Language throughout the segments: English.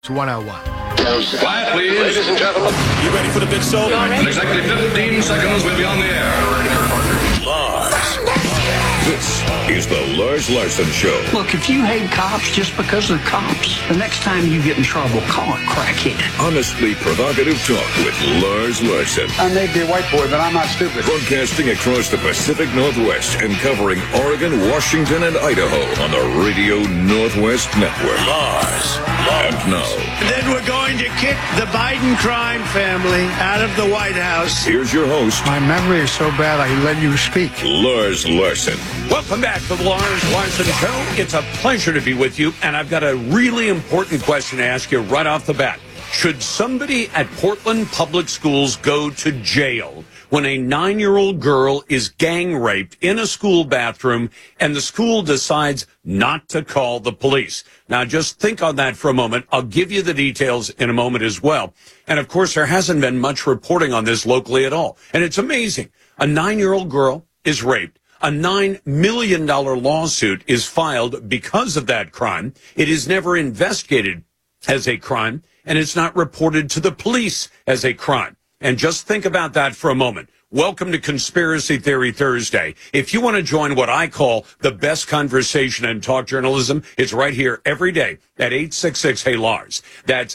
Sports 101. Quiet, please. Ladies and gentlemen. You ready for the big show? In exactly 15 seconds, we'll be on the air. Lars. This is the Lars Larson Show. Look, if you hate cops just because they're cops, the next time you get in trouble, call it crackhead. Honestly provocative talk with Lars Larson. I may be a white boy, but I'm not stupid. Broadcasting across the Pacific Northwest and covering Oregon, Washington, and Idaho on the Radio Northwest Network. Lars. And now, Then we're going to kick the Biden crime family out of the White House. here's your host, My memory is so bad I let you speak. Lars Larson. Welcome back to the Lars Larson Show. It's a pleasure to be with you, and I've got a really important question to ask you right off the bat. Should somebody at Portland Public Schools go to jail when a 9-year-old girl is gang raped in a school bathroom and the school decides not to call the police? Now, just think on that for a moment. I'll give you the details in a moment as well. And, of course, there hasn't been much reporting on this locally at all. And it's amazing. A 9-year-old girl is raped. A $9 million lawsuit is filed because of that crime. It is never investigated as a crime, and it's not reported to the police as a crime. And just think about that for a moment. Welcome to Conspiracy Theory Thursday. If you want to join what I call the best conversation in talk journalism, it's right here every day at 866-HEY-LARS. That's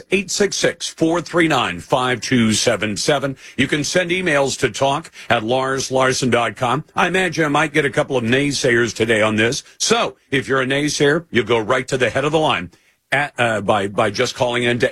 866-439-5277. You can send emails to talk@larslarson.com. I imagine I might get a couple of naysayers today on this. So if you're a naysayer, you go right to the head of the line. By just calling in to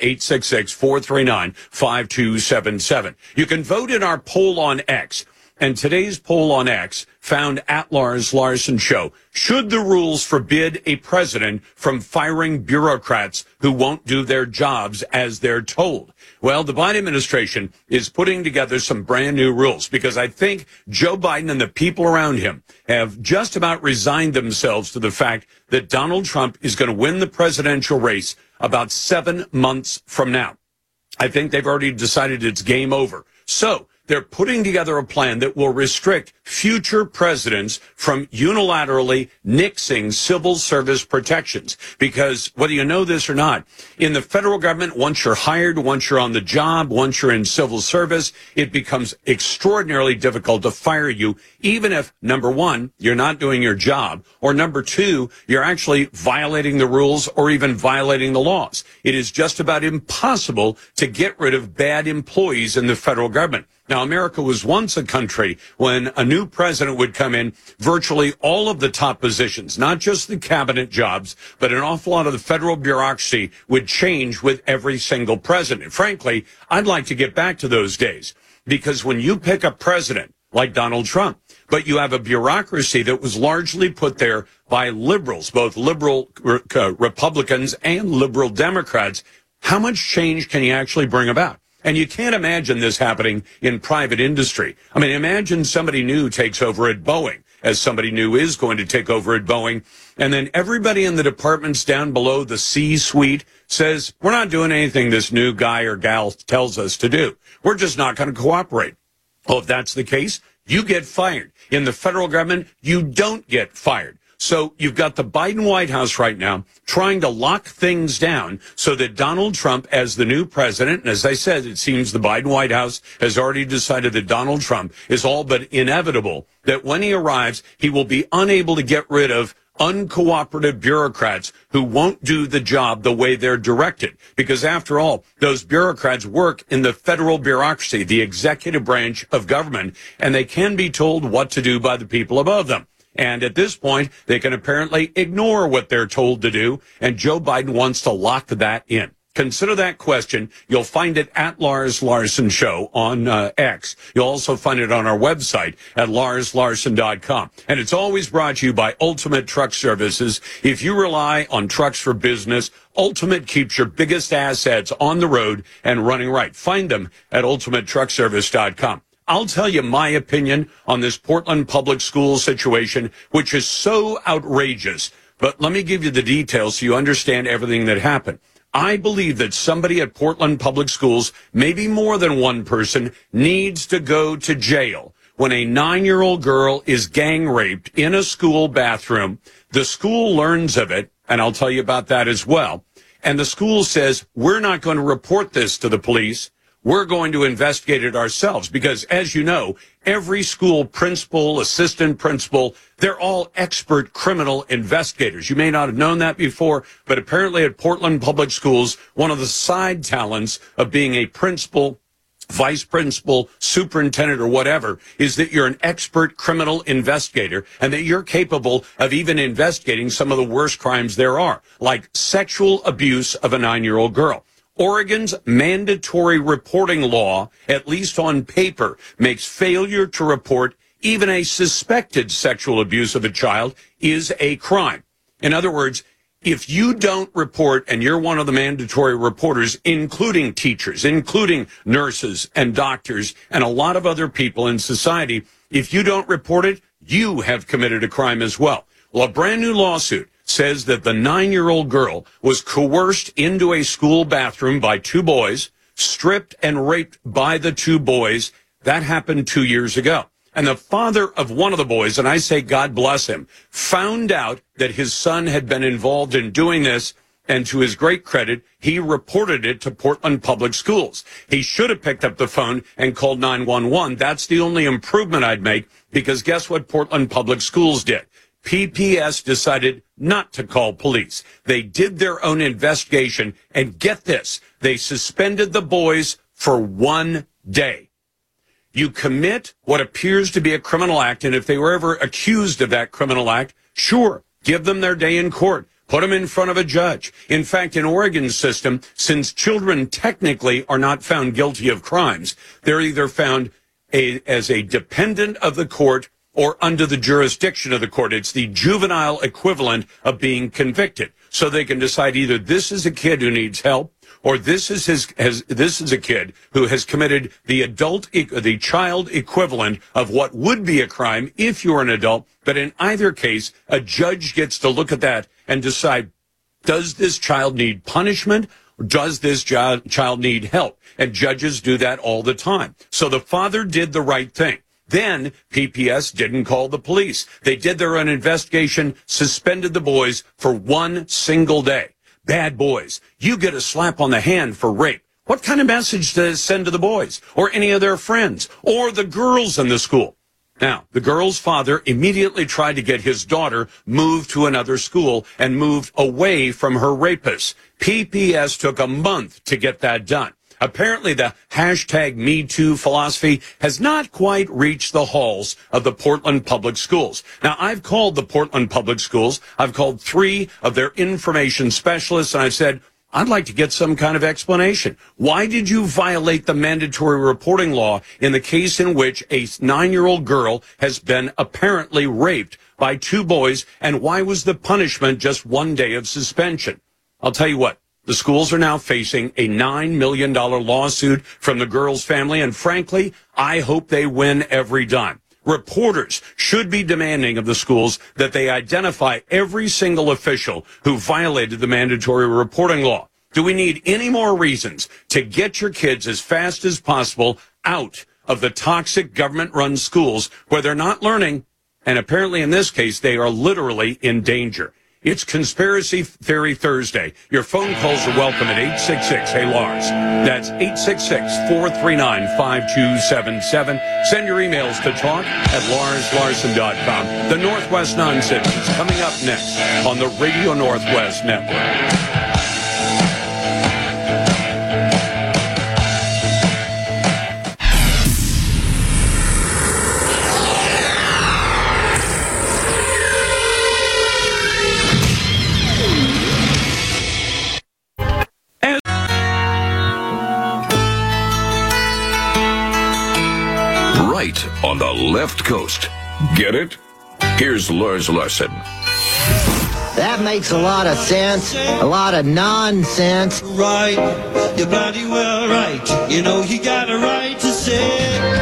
866-439-5277. You can vote in our poll on X. And today's poll on X found at Lars Larson Show. Should the rules forbid a president from firing bureaucrats who won't do their jobs as they're told? Well, the Biden administration is putting together some brand new rules because I think Joe Biden and the people around him have just about resigned themselves to the fact that Donald Trump is going to win the presidential race about 7 months from now. I think they've already decided it's game over. So they're putting together a plan that will restrict future presidents from unilaterally nixing civil service protections. Because whether you know this or not, in the federal government, once you're hired, once you're on the job, once you're in civil service, it becomes extraordinarily difficult to fire you, even if, number one, you're not doing your job, or number two, you're actually violating the rules or even violating the laws. It is just about impossible to get rid of bad employees in the federal government. Now, America was once a country when a new president would come in, virtually all of the top positions, not just the cabinet jobs, but an awful lot of the federal bureaucracy would change with every single president. Frankly, I'd like to get back to those days because when you pick a president like Donald Trump, but you have a bureaucracy that was largely put there by liberals, both liberal Republicans and liberal Democrats, how much change can you actually bring about? And you can't imagine this happening in private industry. I mean, imagine somebody new takes over at Boeing, as somebody new is going to take over at Boeing, and then everybody in the departments down below the C-suite says, we're not doing anything this new guy or gal tells us to do. We're just not going to cooperate. Well, if that's the case, you get fired. In the federal government, you don't get fired. So you've got the Biden White House right now trying to lock things down so that Donald Trump, as the new president, and as I said, it seems the Biden White House has already decided that Donald Trump is all but inevitable, that when he arrives, he will be unable to get rid of uncooperative bureaucrats who won't do the job the way they're directed. Because after all, those bureaucrats work in the federal bureaucracy, the executive branch of government, and they can be told what to do by the people above them. And at this point, they can apparently ignore what they're told to do, and Joe Biden wants to lock that in. Consider that question. You'll find it at Lars Larson Show on X. You'll also find it on our website at larslarson.com. And it's always brought to you by Ultimate Truck Services. If you rely on trucks for business, Ultimate keeps your biggest assets on the road and running right. Find them at ultimatetruckservice.com. I'll tell you my opinion on this Portland Public Schools situation, which is so outrageous. But let me give you the details so you understand everything that happened. I believe that somebody at Portland Public Schools, maybe more than one person, needs to go to jail when a 9-year-old girl is gang raped in a school bathroom. The school learns of it, and I'll tell you about that as well. and the school says, we're not going to report this to the police. We're going to investigate it ourselves because, as you know, every school principal, assistant principal, they're all expert criminal investigators. You may not have known that before, but apparently at Portland Public Schools, one of the side talents of being a principal, vice principal, superintendent, or whatever, is that you're an expert criminal investigator and that you're capable of even investigating some of the worst crimes there are, like sexual abuse of a 9-year-old girl. Oregon's mandatory reporting law, at least on paper, makes failure to report even a suspected sexual abuse of a child is a crime. In other words, if you don't report and you're one of the mandatory reporters, including teachers, including nurses and doctors and a lot of other people in society, if you don't report it, you have committed a crime as well. Well, a brand new lawsuit says that the 9-year-old girl was coerced into a school bathroom by 2 boys, stripped and raped by the 2 boys. That happened 2 years ago. And the father of one of the boys, and I say God bless him, found out that his son had been involved in doing this, and to his great credit, he reported it to Portland Public Schools. He should have picked up the phone and called 911. That's the only improvement I'd make, because guess what Portland Public Schools did? PPS decided not to call police. They did their own investigation, and get this, they suspended the boys for 1 day. You commit what appears to be a criminal act, and if they were ever accused of that criminal act, sure, give them their day in court. Put them in front of a judge. In fact, in Oregon's system, since children technically are not found guilty of crimes, they're either found as a dependent of the court or under the jurisdiction of the court. It's the juvenile equivalent of being convicted. So they can decide either this is a kid who needs help, or this is a kid who has committed the child equivalent of what would be a crime if you're an adult. But in either case, a judge gets to look at that and decide, does this child need punishment? Or does this child need help? And judges do that all the time. So the father did the right thing. Then PPS didn't call the police. They did their own investigation, suspended the boys for 1 single day. Bad boys. You get a slap on the hand for rape. What kind of message does it send to the boys or any of their friends or the girls in the school? Now, the girl's father immediately tried to get his daughter moved to another school and moved away from her rapist. PPS took a month to get that done. Apparently, the hashtag #MeToo philosophy has not quite reached the halls of the Portland Public Schools. Now, I've called the Portland Public Schools. I've called 3 of their information specialists, and I've said, I'd like to get some kind of explanation. Why did you violate the mandatory reporting law in the case in which a 9-year-old girl has been apparently raped by 2 boys, and why was the punishment just 1 day of suspension? I'll tell you what. The schools are now facing a $9 million lawsuit from the girl's family, and frankly, I hope they win every dime. Reporters should be demanding of the schools that they identify every single official who violated the mandatory reporting law. Do we need any more reasons to get your kids as fast as possible out of the toxic government-run schools where they're not learning, and apparently in this case, they are literally in danger? It's Conspiracy Theory Thursday. Your phone calls are welcome at 866-HEY-LARS. That's 866-439-5277. Send your emails to talk@LarsLarson.com. The Northwest Nonsense is coming up next on the Radio Northwest Network. On the left coast. Get it? Here's Lars Larson. That makes a lot of sense. A lot of nonsense. Right. You're bloody well right. You know you got a right to say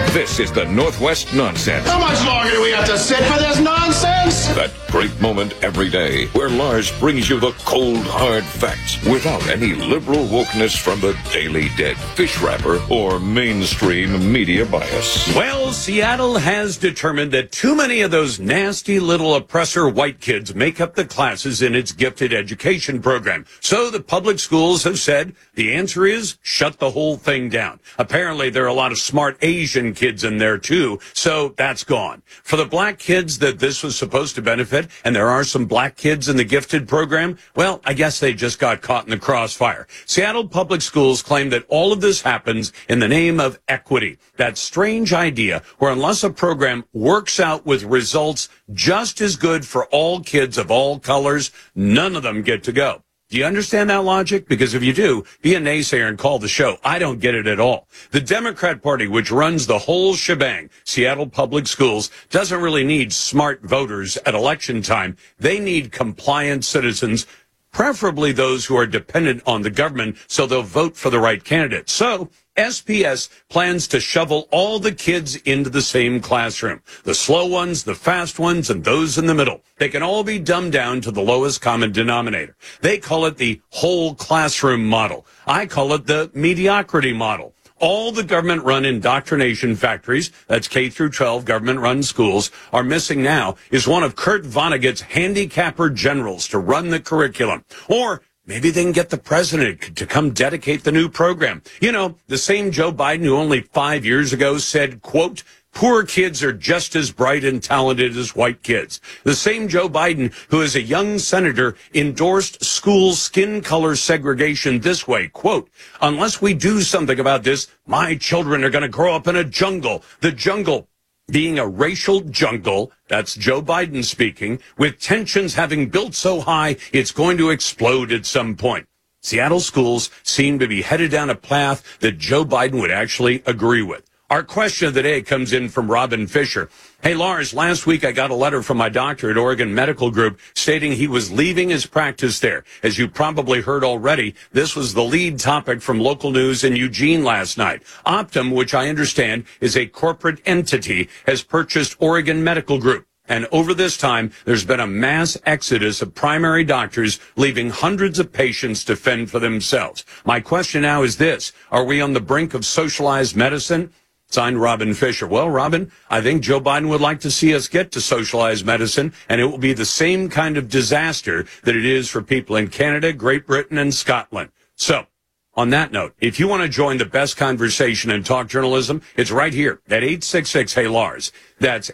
This is the Northwest Nonsense. How much longer do we have to sit for this nonsense? That great moment every day where Lars brings you the cold, hard facts without any liberal wokeness from the Daily Dead, fish wrapper, or mainstream media bias. Well, Seattle has determined that too many of those nasty little oppressor white kids make up the classes in its gifted education program. So the public schools have said the answer is shut the whole thing down. Apparently, there are a lot of smart Asian kids in there, too, so that's gone. For the black kids that this was supposed to benefit, and there are some black kids in the gifted program, well, I guess they just got caught in the crossfire. Seattle Public Schools claim that all of this happens in the name of equity. That strange idea where unless a program works out with results just as good for all kids of all colors, none of them get to go. Do you understand that logic? Because if you do, be a naysayer and call the show. I don't get it at all. The Democrat Party, which runs the whole shebang, Seattle Public Schools, doesn't really need smart voters at election time. They need compliant citizens, preferably those who are dependent on the government, so they'll vote for the right candidate. So SPS plans to shovel all the kids into the same classroom. The slow ones, the fast ones, and those in the middle. They can all be dumbed down to the lowest common denominator. They call it the whole classroom model. I call it the mediocrity model. All the government-run indoctrination factories, that's K through 12 government-run schools, are missing now is one of Kurt Vonnegut's handicapper generals to run the curriculum. Or maybe they can get the president to come dedicate the new program. You know, the same Joe Biden who only 5 years ago said, quote, poor kids are just as bright and talented as white kids. The same Joe Biden who, as a young senator, endorsed school skin color segregation this way, quote, unless we do something about this, my children are going to grow up in a jungle. The jungle being a racial jungle, that's Joe Biden speaking, with tensions having built so high, it's going to explode at some point. Seattle schools seem to be headed down a path that Joe Biden would actually agree with. Our question of the day comes in from Robin Fisher. Hey, Lars, last week I got a letter from my doctor at Oregon Medical Group stating he was leaving his practice there. As you probably heard already, this was the lead topic from local news in Eugene last night. Optum, which I understand is a corporate entity, has purchased Oregon Medical Group. And over this time, there's been a mass exodus of primary doctors leaving hundreds of patients to fend for themselves. My question now is this. Are we on the brink of socialized medicine? Signed, Robin Fisher. Well, Robin, I think Joe Biden would like to see us get to socialized medicine, and it will be the same kind of disaster that it is for people in Canada, Great Britain, and Scotland. So, on that note, if you want to join the best conversation in talk journalism, it's right here at 866-HEY-LARS. That's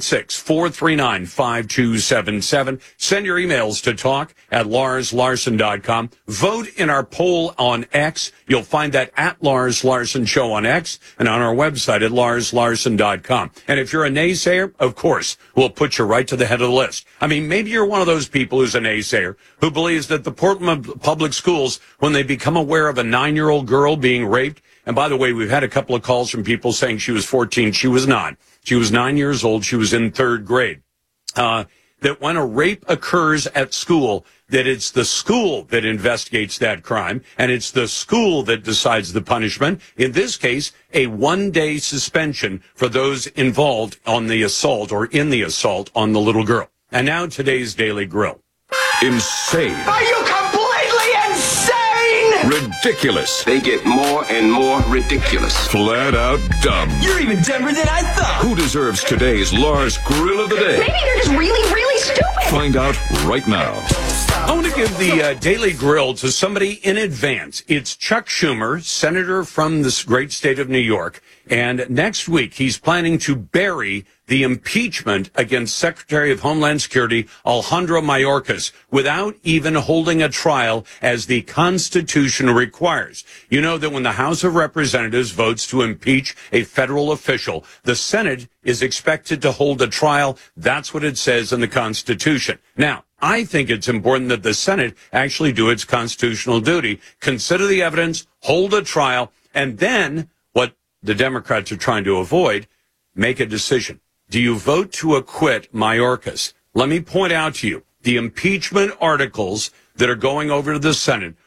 866-439-5277. Send your emails to talk@LarsLarson.com. Vote in our poll on X. You'll find that at Lars Larson Show on X and on our website at LarsLarson.com. And if you're a naysayer, of course, we'll put you right to the head of the list. I mean, maybe you're one of those people who's a naysayer who believes that the Portland Public Schools, when they become aware of a 9-year-old girl being raped, and by the way, we've had a couple of calls from people saying she was 14. She was not. She was 9 years old. She was in 3rd grade. That when a rape occurs at school, that it's the school that investigates that crime, and it's the school that decides the punishment. In this case, a 1-day suspension for those involved on the assault or in the assault on the little girl. And now today's Daily Grill. Insane. Are you completely insane? Ridiculous. They get more and more ridiculous. Flat out dumb. You're even dumber than I thought. Who deserves today's Lars Grill of the Day? Maybe they're just really, really stupid. Find out right now. I want to give the Daily Grill to somebody in advance. It's Chuck Schumer, senator from this great state of New York. And next week, he's planning to bury the impeachment against Secretary of Homeland Security Alejandro Mayorkas without even holding a trial as the Constitution requires. You know that when the House of Representatives votes to impeach a federal official, the Senate is expected to hold a trial. That's what it says in the Constitution. Now, I think it's important that the Senate actually do its constitutional duty, consider the evidence, hold a trial, and then what the Democrats are trying to avoid, make a decision. Do you vote to acquit Mayorkas? Let me point out to you, the impeachment articles that are going over to the Senate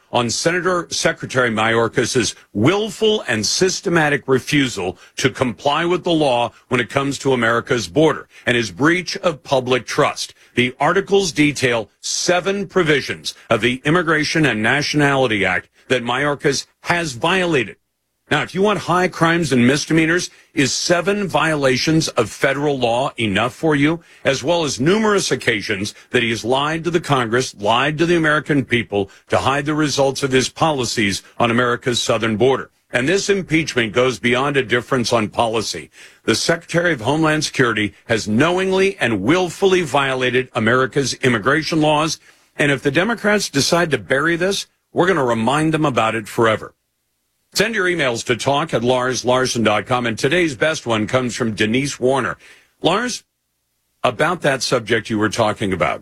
on Secretary Mayorkas' willful and systematic refusal to comply with the law when it comes to America's border and his breach of public trust. The articles detail 7 provisions of the Immigration and Nationality Act that Mayorkas has violated. Now, if you want high crimes and misdemeanors, is 7 violations of federal law enough for you? As well as numerous occasions that he has lied to the Congress, lied to the American people to hide the results of his policies on America's southern border. And this impeachment goes beyond a difference on policy. The Secretary of Homeland Security has knowingly and willfully violated America's immigration laws. And if the Democrats decide to bury this, we're going to remind them about it forever. Send your emails to talk@LarsLarson.com. And today's best one comes from Denise Warner. Lars, about that subject you were talking about,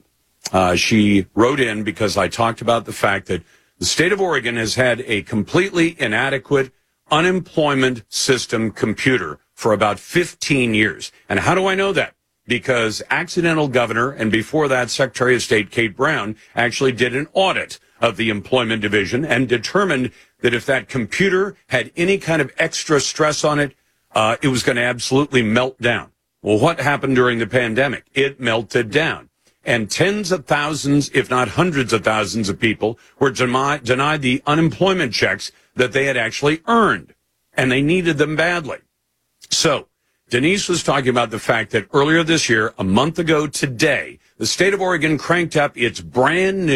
she wrote in because I talked about the fact that the state of Oregon has had a completely inadequate unemployment system computer for about 15 years. And how do I know that? Because accidental governor and before that Secretary of State Kate Brown actually did an audit of the employment division and determined that if that computer had any kind of extra stress on it, it was going to absolutely melt down. Well, what happened during the pandemic? It melted down. And tens of thousands, if not hundreds of thousands of people were denied the unemployment checks that they had actually earned. And they needed them badly. So Denise was talking about the fact that earlier this year, a month ago today, the state of Oregon cranked up its brand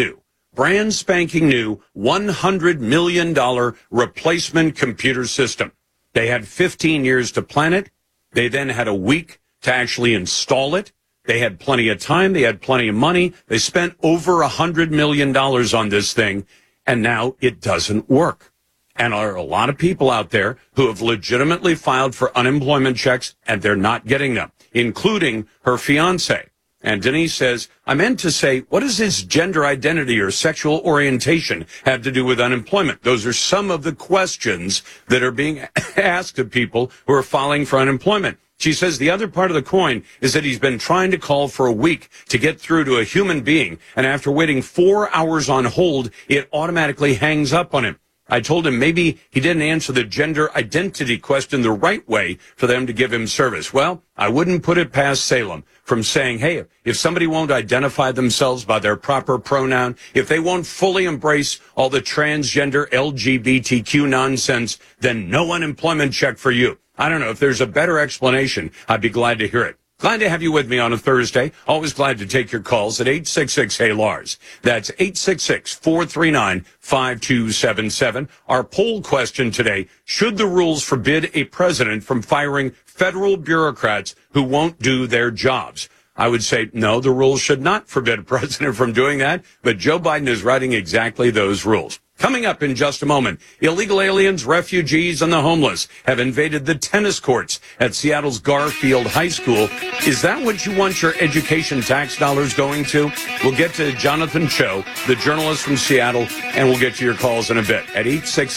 spanking new $100 million replacement computer system. They had 15 years to plan it. They then had a week to actually install it. They had plenty of time. They had plenty of money. They spent over $100 million on this thing, and now it doesn't work. And there are a lot of people out there who have legitimately filed for unemployment checks, and they're not getting them, including her fiance. And Denise says, I meant to say, what does his gender identity or sexual orientation have to do with unemployment? Those are some of the questions that are being asked of people who are filing for unemployment. She says the other part of the coin is that he's been trying to call for a week to get through to a human being, and after waiting 4 hours on hold, it automatically hangs up on him. I told him maybe he didn't answer the gender identity question the right way for them to give him service. Well, I wouldn't put it past Salem from saying, hey, if somebody won't identify themselves by their proper pronoun, if they won't fully embrace all the transgender LGBTQ nonsense, then no unemployment check for you. I don't know. If there's a better explanation, I'd be glad to hear it. Glad to have you with me on a Thursday. Always glad to take your calls at 866-HEY-LARS. That's 866-439-5277. Our poll question today, should the rules forbid a president from firing federal bureaucrats who won't do their jobs? I would say, no, the rules should not forbid a president from doing that, but Joe Biden is writing exactly those rules. Coming up in just a moment, illegal aliens, refugees, and the homeless have invaded the tennis courts at Seattle's Garfield High School. Is that what you want your education tax dollars going to? We'll get to Jonathan Cho, the journalist from Seattle, and we'll get to your calls in a bit at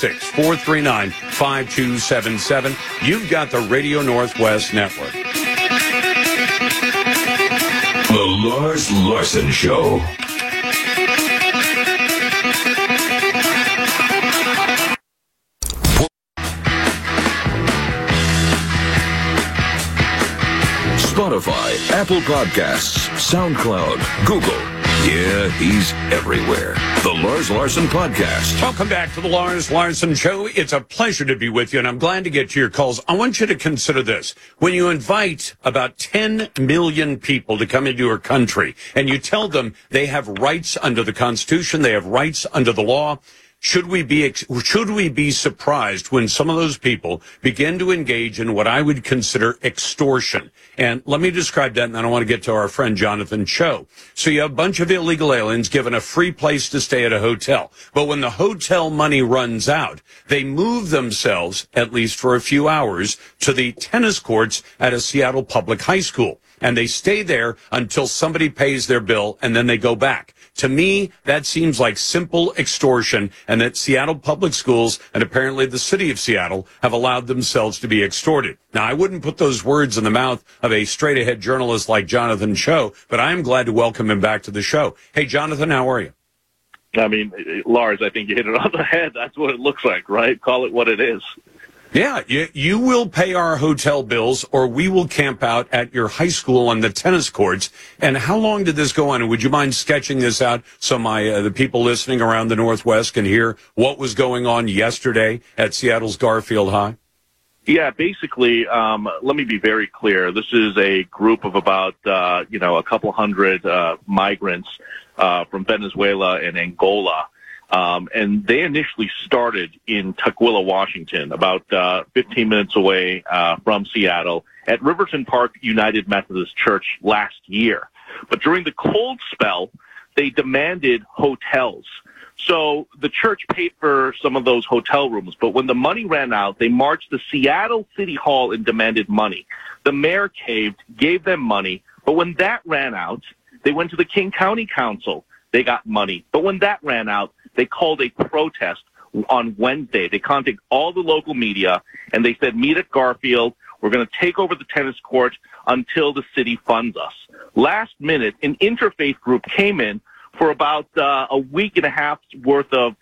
866-439-5277. You've got the Radio Northwest Network. The Lars Larson Show. Spotify, Apple Podcasts, SoundCloud, Google. Yeah, he's everywhere. The Lars Larson Podcast. Welcome back to the Lars Larson Show. It's a pleasure to be with you, and I'm glad to get to your calls. I want you to consider this. When you invite about 10 million people to come into your country, and you tell them they have rights under the Constitution, they have rights under the law, should we be surprised when some of those people begin to engage in what I would consider extortion? And let me describe that, and then I want to get to our friend Jonathan Cho. So you have a bunch of illegal aliens given a free place to stay at a hotel. But when the hotel money runs out, they move themselves, at least for a few hours, to the tennis courts at a Seattle public high school. And they stay there until somebody pays their bill, and then they go back. To me, that seems like simple extortion, and that Seattle Public Schools and apparently the city of Seattle have allowed themselves to be extorted. Now, I wouldn't put those words in the mouth of a straight-ahead journalist like Jonathan Cho, but I am glad to welcome him back to the show. Hey, Jonathan, how are you? I mean, Lars, I think you hit it on the head. That's what it looks like, right? Call it what it is. Yeah, you will pay our hotel bills, or we will camp out at your high school on the tennis courts. And how long did this go on? And would you mind sketching this out so the people listening around the Northwest can hear what was going on yesterday at Seattle's Garfield High? Yeah, basically, let me be very clear. This is a group of about, a couple hundred migrants from Venezuela and Angola. And they initially started in Tukwila, Washington, about 15 minutes away from Seattle, at Riverton Park United Methodist Church last year. But during the cold spell, they demanded hotels. So the church paid for some of those hotel rooms, but when the money ran out, they marched to Seattle City Hall and demanded money. The mayor caved, gave them money, but when that ran out, they went to the King County Council. They got money. But when that ran out, they called a protest on Wednesday. They contacted all the local media, and they said, meet at Garfield. We're going to take over the tennis court until the city funds us. Last minute, an interfaith group came in for about a week and a half's worth of,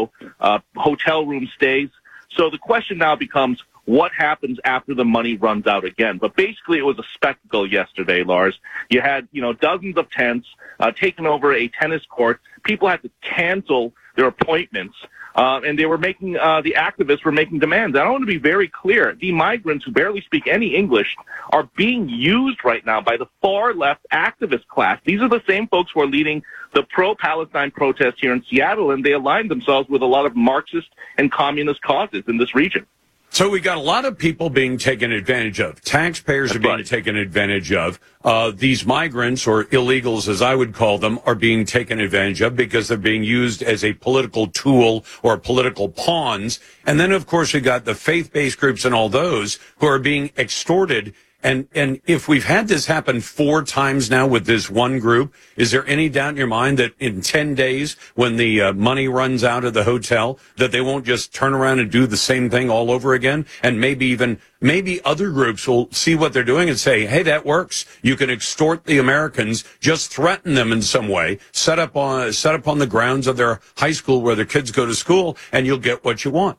hotel room stays. So the question now becomes, what happens after the money runs out again? But basically, it was a spectacle yesterday, Lars. You had, dozens of tents taking over a tennis court. People had to cancel their appointments, and they were making the activists were making demands. I want to be very clear. The migrants who barely speak any English are being used right now by the far-left activist class. These are the same folks who are leading the pro-Palestine protests here in Seattle, and they align themselves with a lot of Marxist and communist causes in this region. So we got a lot of people being taken advantage of. Taxpayers are being taken advantage of. These migrants, or illegals as I would call them, are being taken advantage of because they're being used as a political tool or political pawns. And then, of course, we got the faith-based groups and all those who are being extorted. And if we've had this happen 4 times now with this one group, is there any doubt in your mind that in 10 days, when the money runs out of the hotel, that they won't just turn around and do the same thing all over again? And maybe other groups will see what they're doing and say, hey, that works. You can extort the Americans, just threaten them in some way, set up on the grounds of their high school where their kids go to school, and you'll get what you want.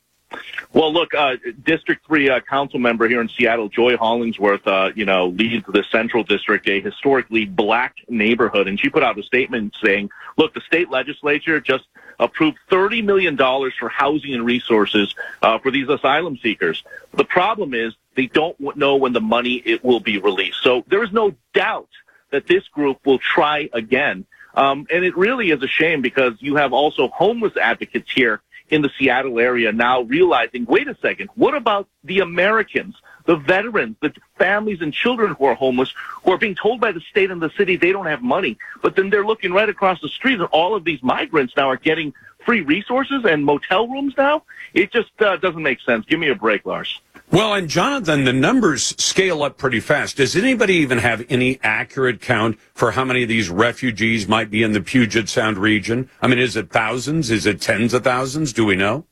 Well, look, District 3 council member here in Seattle, Joy Hollingsworth, leads the Central District, a historically black neighborhood. And she put out a statement saying, look, the state legislature just approved $30 million for housing and resources for these asylum seekers. The problem is they don't know when the money it will be released. So there is no doubt that this group will try again. And it really is a shame because you have also homeless advocates here in the Seattle area now realizing, wait a second, what about the Americans, the veterans, the families and children who are homeless, who are being told by the state and the city they don't have money, but then they're looking right across the street and all of these migrants now are getting free resources and motel rooms now? It just doesn't make sense. Give me a break, Lars. Well, and Jonathan, the numbers scale up pretty fast. Does anybody even have any accurate count for how many of these refugees might be in the Puget Sound region? I mean, is it thousands? Is it tens of thousands? Do we know?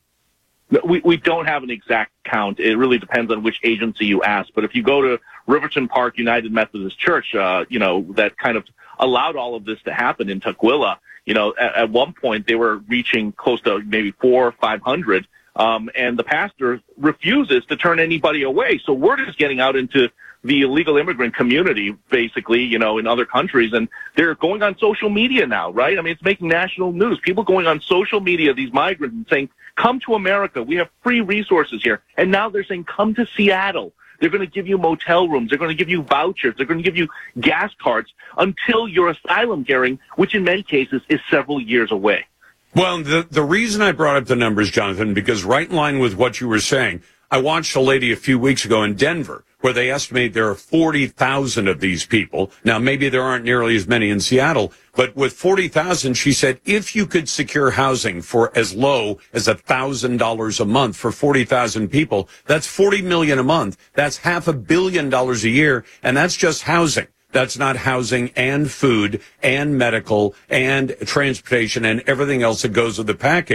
We don't have an exact count. It really depends on which agency you ask. But if you go to Riverton Park United Methodist Church, that kind of allowed all of this to happen in Tukwila, at one point they were reaching close to maybe 400 or 500. And the pastor refuses to turn anybody away. So word is getting out into the illegal immigrant community, basically, in other countries. And they're going on social media now, right? I mean, it's making national news. People going on social media, these migrants, and saying, come to America. We have free resources here. And now they're saying, come to Seattle. They're going to give you motel rooms. They're going to give you vouchers. They're going to give you gas cards until your asylum hearing, which in many cases is several years away. Well, the reason I brought up the numbers, Jonathan, because right in line with what you were saying, I watched a lady a few weeks ago in Denver where they estimate there are 40,000 of these people. Now, maybe there aren't nearly as many in Seattle, but with 40,000, she said, if you could secure housing for as low as $1,000 a month for 40,000 people, that's $40 million a month. That's $500 million a year, and that's just housing. That's not housing and food and medical and transportation and everything else that goes with the package.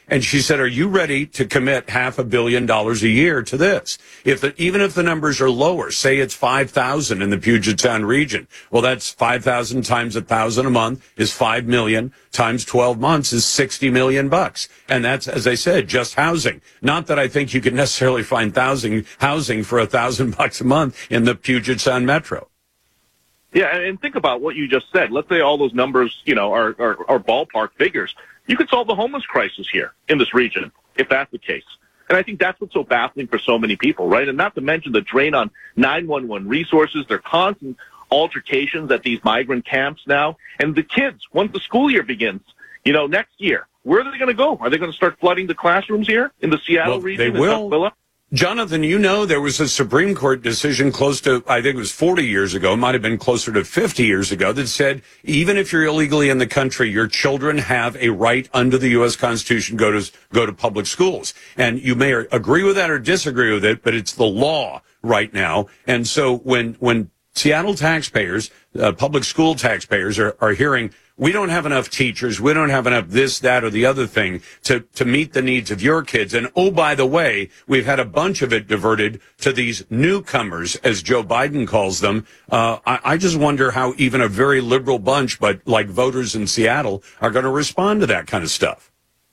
And she said, are you ready to commit $500 million a year to this? Even if the numbers are lower, say it's 5,000 in the Puget Sound region. Well, that's 5,000 times 1,000 a month is 5 million times 12 months is $60 million. And that's, as I said, just housing. Not that I think you could necessarily find housing for $1,000 a month in the Puget Sound metro. Yeah, and think about what you just said. Let's say all those numbers, are ballpark figures. You could solve the homeless crisis here in this region if that's the case. And I think that's what's so baffling for so many people, right? And not to mention the drain on 911 resources, their constant altercations at these migrant camps now. And the kids, once the school year begins, next year, where are they going to go? Are they going to start flooding the classrooms here in the Seattle region? They will. Jonathan, there was a Supreme Court decision close to, I think it was 40 years ago, it might have been closer to 50 years ago, that said even if you're illegally in the country, your children have a right under the U.S. Constitution go to public schools. And you may agree with that or disagree with it, but it's the law right now. And so when Seattle taxpayers, public school taxpayers are hearing, we don't have enough teachers, we don't have enough this, that, or the other thing to meet the needs of your kids. And oh, by the way, we've had a bunch of it diverted to these newcomers, as Joe Biden calls them. I just wonder how even a very liberal bunch, but like voters in Seattle, are going to respond to that kind of stuff.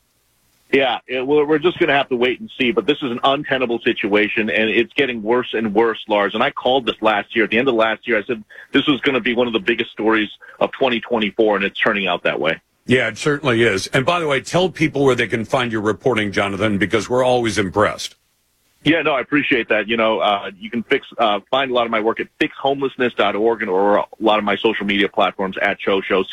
Yeah, we're just going to have to wait and see. But this is an untenable situation, and it's getting worse and worse, Lars. And I called this last year. At the end of last year, I said this was going to be one of the biggest stories of 2024, and it's turning out that way. Yeah, it certainly is. And by the way, tell people where they can find your reporting, Jonathan, because we're always impressed. Yeah, no, I appreciate that. You can find a lot of my work at fixhomelessness.org or a lot of my social media platforms at Cho Show,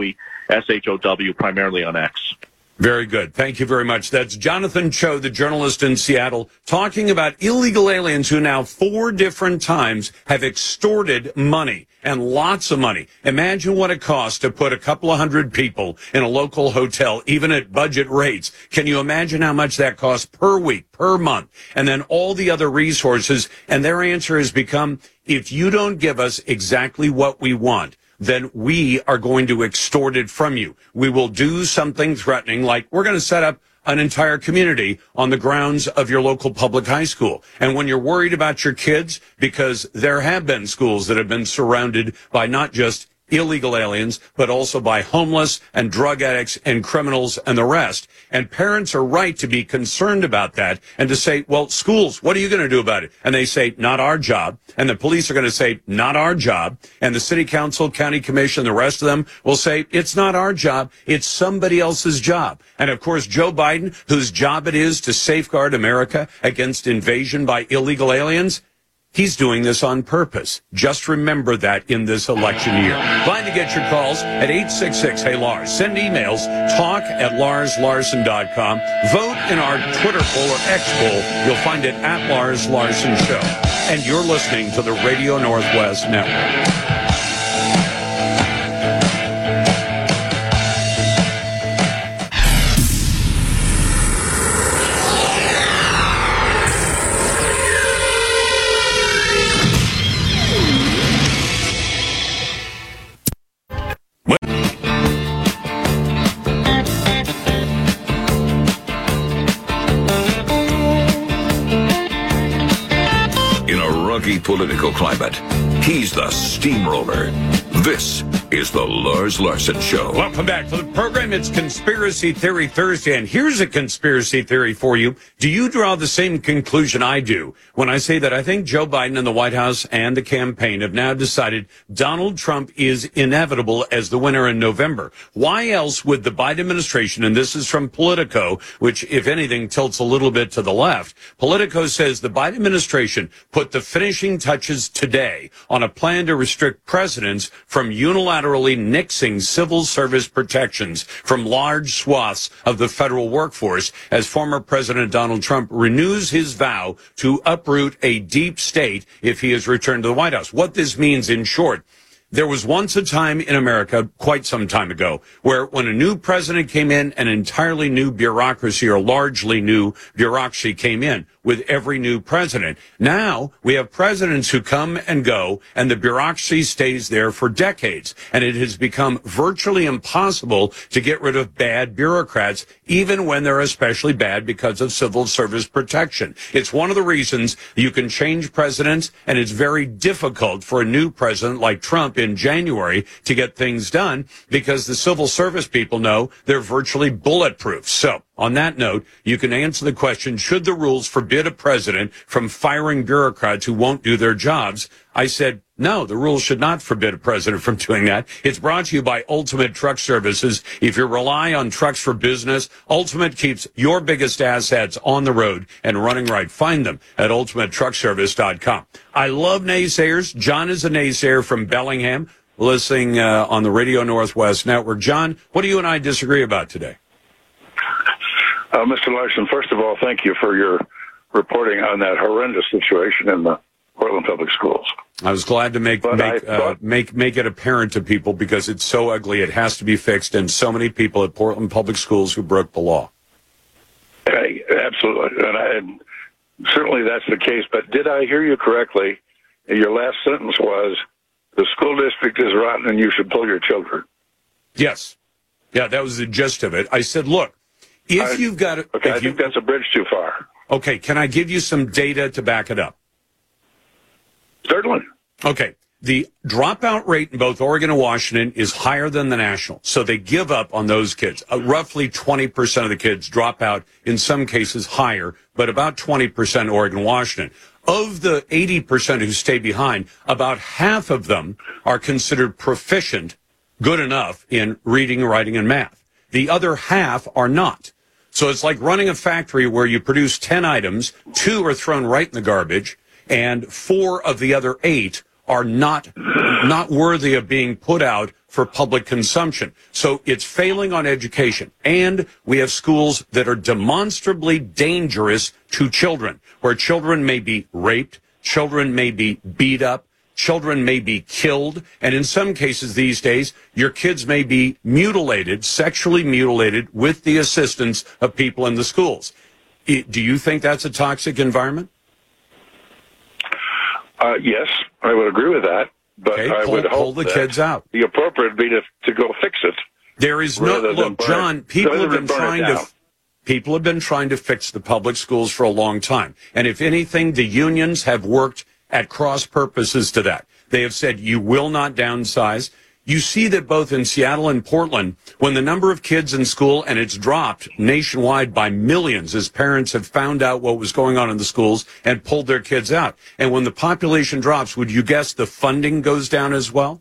CHOESHOW, primarily on X. Very good. Thank you very much. That's Jonathan Cho, the journalist in Seattle, talking about illegal aliens who now 4 different times have extorted money, and lots of money. Imagine what it costs to put a couple of hundred people in a local hotel, even at budget rates. Can you imagine how much that costs per week, per month? And then all the other resources. And their answer has become, if you don't give us exactly what we want, then we are going to extort it from you. We will do something threatening, like we're going to set up an entire community on the grounds of your local public high school. And when you're worried about your kids, because there have been schools that have been surrounded by not just illegal aliens, but also by homeless and drug addicts and criminals and the rest. And parents are right to be concerned about that and to say, well, schools, what are you going to do about it? And they say, not our job. And the police are going to say, not our job. And the city council, county commission, the rest of them will say, it's not our job. It's somebody else's job. And of course, Joe Biden, whose job it is to safeguard America against invasion by illegal aliens, he's doing this on purpose. Just remember that in this election year. Fine to get your calls at 866-HEY-LARS. Send emails, talk@LarsLarson.com. Vote in our Twitter poll or X poll. You'll find it at Lars Larson Show. And you're listening to the Radio Northwest Network. Political climate. He's the steamroller. This is the Lars Larson Show. Welcome back to the program. It's Conspiracy Theory Thursday, and here's a conspiracy theory for you. Do you draw the same conclusion I do when I say that I think Joe Biden and the White House and the campaign have now decided Donald Trump is inevitable as the winner in November? Why else would the Biden administration, and this is from Politico, which, if anything, tilts a little bit to the left, Politico says the Biden administration put the finishing touches today on a plan to restrict presidents from unilaterally nixing civil service protections from large swaths of the federal workforce as former President Donald Trump renews his vow to uproot a deep state if he is returned to the White House. What this means, in short, there was once a time in America, quite some time ago, where when a new president came in, an entirely new bureaucracy or largely new bureaucracy came in. with every new president. Now we have presidents who come and go, and the bureaucracy stays there for decades. And it has become virtually impossible to get rid of bad bureaucrats, even when they're especially bad because of civil service protection. It's one of the reasons you can change presidents, and it's very difficult for a new president like Trump in January to get things done because the civil service people know they're virtually bulletproof. So, on that note, you can answer the question, should the rules forbid a president from firing bureaucrats who won't do their jobs? I said, no, the rules should not forbid a president from doing that. It's brought to you by Ultimate Truck Services. If you rely on trucks for business, Ultimate keeps your biggest assets on the road and running right. Find them at ultimatetruckservice.com. I love naysayers. John is a naysayer from Bellingham, listening on the Radio Northwest Network. John, what do you and I disagree about today? Mr. Larson, first of all, thank you for your reporting on that horrendous situation in the Portland Public Schools. I was glad to make it apparent to people because it's so ugly. It has to be fixed, and so many people at Portland Public Schools who broke the law. Absolutely, and certainly that's the case. But did I hear you correctly? Your last sentence was, the school district is rotten and you should pull your children. Yes. Yeah, that was the gist of it. I said, look, if you've got it... Okay, I think that's a bridge too far. Okay, can I give you some data to back it up? Certainly. Okay, the dropout rate in both Oregon and Washington is higher than the national, so they give up on those kids. Roughly 20% of the kids drop out, in some cases higher, but about 20% Oregon and Washington. Of the 80% who stay behind, about half of them are considered proficient, good enough in reading, writing, and math. The other half are not. So it's like running a factory where you produce 10 items, 2 are thrown right in the garbage, and 4 of the other 8 are not worthy of being put out for public consumption. So it's failing on education. And we have schools that are demonstrably dangerous to children, where children may be raped, children may be beat up, children may be killed, and in some cases these days, your kids may be mutilated, sexually mutilated, with the assistance of people in the schools. Do you think that's a toxic environment? Yes, I would agree with that, but okay, I would pull hope the that kids out. The appropriate would be to go fix it. There is no look, John. People have been trying to fix the public schools for a long time, and if anything, the unions have worked at cross purposes to that. They have said you will not downsize. You see that both in Seattle and Portland, when the number of kids in school, and it's dropped nationwide by millions as parents have found out what was going on in the schools and pulled their kids out. And when the population drops, would you guess the funding goes down as well?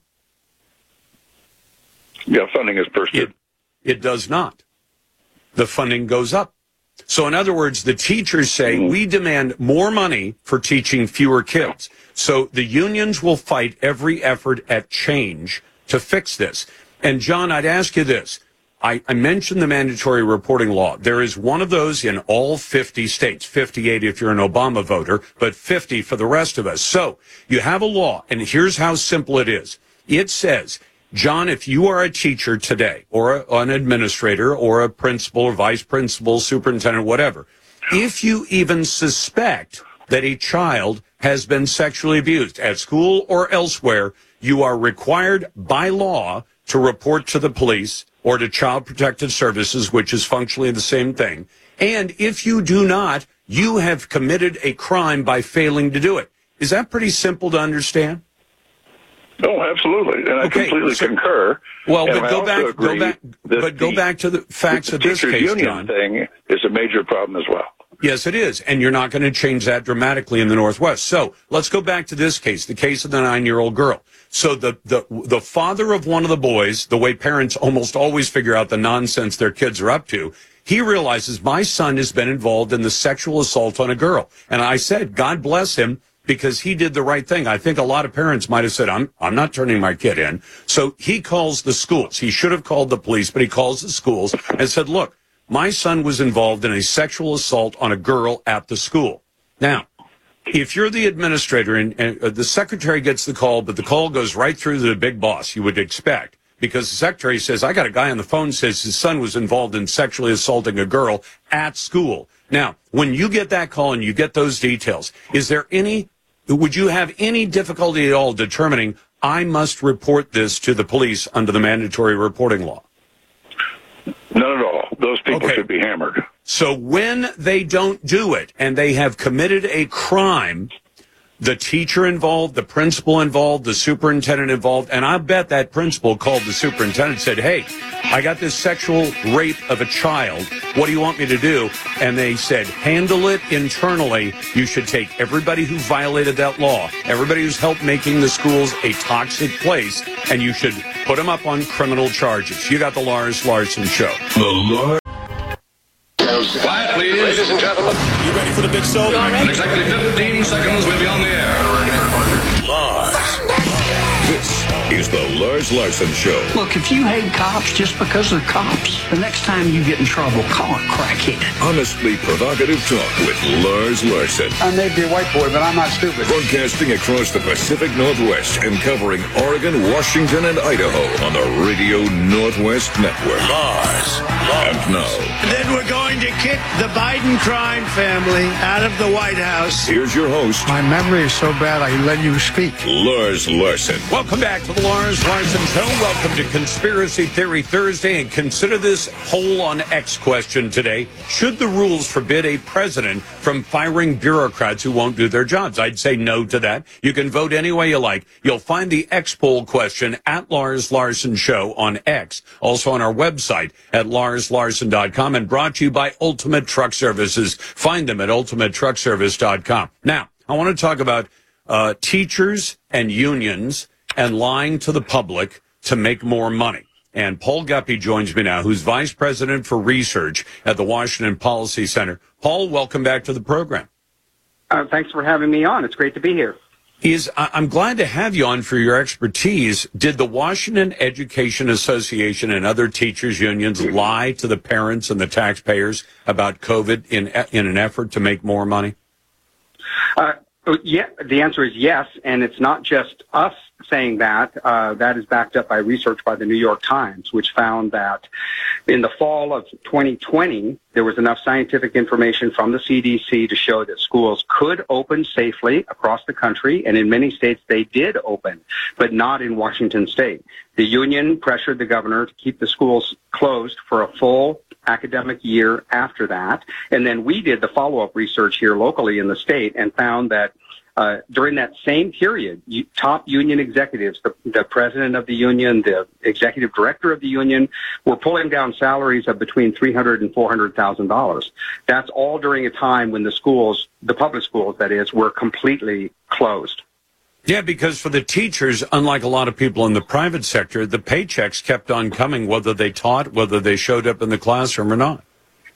Yeah, funding is bursted. It does not. The funding goes up. So in other words, the teachers say, we demand more money for teaching fewer kids. So the unions will fight every effort at change to fix this. And John, I'd ask you this. I mentioned the mandatory reporting law. There is one of those in all 50 states, 58 if you're an Obama voter, but 50 for the rest of us. So you have a law, and here's how simple it is. It says, John, if you are a teacher today, or an administrator, or a principal, or vice principal, superintendent, whatever, if you even suspect that a child has been sexually abused at school or elsewhere, you are required by law to report to the police or to Child Protective Services, which is functionally the same thing. And if you do not, you have committed a crime by failing to do it. Is that pretty simple to understand? No, absolutely, and I completely concur. Well, but go back to the facts of this case, John. The teachers' union thing is a major problem as well. Yes, it is, and you're not going to change that dramatically in the Northwest. So let's go back to this case, the case of the 9-year-old girl. So the father of one of the boys, the way parents almost always figure out the nonsense their kids are up to, he realizes my son has been involved in the sexual assault on a girl. And I said, God bless him, because he did the right thing. I think a lot of parents might have said, I'm not turning my kid in. So he calls the schools. He should have called the police, but he calls the schools and said, look, my son was involved in a sexual assault on a girl at the school. Now, if you're the administrator and the secretary gets the call, but the call goes right through to the big boss, you would expect, because the secretary says, I got a guy on the phone says his son was involved in sexually assaulting a girl at school. Now, when you get that call and you get those details, would you have any difficulty at all determining I must report this to the police under the mandatory reporting law? None at all. Those people should be hammered. So when they don't do it and they have committed a crime, the teacher involved, the principal involved, the superintendent involved, and I bet that principal called the superintendent and said, hey, I got this sexual rape of a child. What do you want me to do? And they said, handle it internally. You should take everybody who violated that law, everybody who's helped making the schools a toxic place, and you should put them up on criminal charges. You got the Lars Larson Show. Quiet, please. Ladies and gentlemen, you ready for the big show? In exactly 15 seconds, we'll be on the air. Lars. This is the Lars Larson Show. Look, if you hate cops just because they're cops, the next time you get in trouble, call a crackhead. Honestly provocative talk with Lars Larson. I may be a white boy, but I'm not stupid. Broadcasting across the Pacific Northwest and covering Oregon, Washington, and Idaho on the Radio Northwest Network. Lars. And now. And then we're going to kick the Biden crime family out of the White House. Here's your host. My memory is so bad I let you speak. Lars Larson. Welcome back to the Lars Larson Show. Welcome to Conspiracy Theory Thursday. And consider this poll on X question today. Should the rules forbid a president from firing bureaucrats who won't do their jobs? I'd say no to that. You can vote any way you like. You'll find the X poll question at Lars Larson Show on X. Also on our website at LarsLarson.com and brought to you by Ultimate Truck Services. Find them at UltimateTruckService.com. Now, I want to talk about teachers and unions and lying to the public to make more money. And Paul Guppy joins me now, who's Vice President for Research at the Washington Policy Center. Paul, welcome back to the program. Thanks for having me on. It's great to be here. I'm glad to have you on for your expertise. Did the Washington Education Association and other teachers' unions lie to the parents and the taxpayers about COVID in an effort to make more money? Yeah, the answer is yes, and it's not just us saying that. That is backed up by research by the New York Times, which found that in the fall of 2020, there was enough scientific information from the CDC to show that schools could open safely across the country, and in many states they did open, but not in Washington state. The union pressured the governor to keep the schools closed for a full academic year after that. And then we did the follow-up research here locally in the state and found that during that same period, top union executives, the president of the union, the executive director of the union, were pulling down salaries of between $300,000 and $400,000. That's all during a time when the schools, the public schools, that is, were completely closed. Yeah, because for the teachers, unlike a lot of people in the private sector, the paychecks kept on coming, whether they taught, whether they showed up in the classroom or not.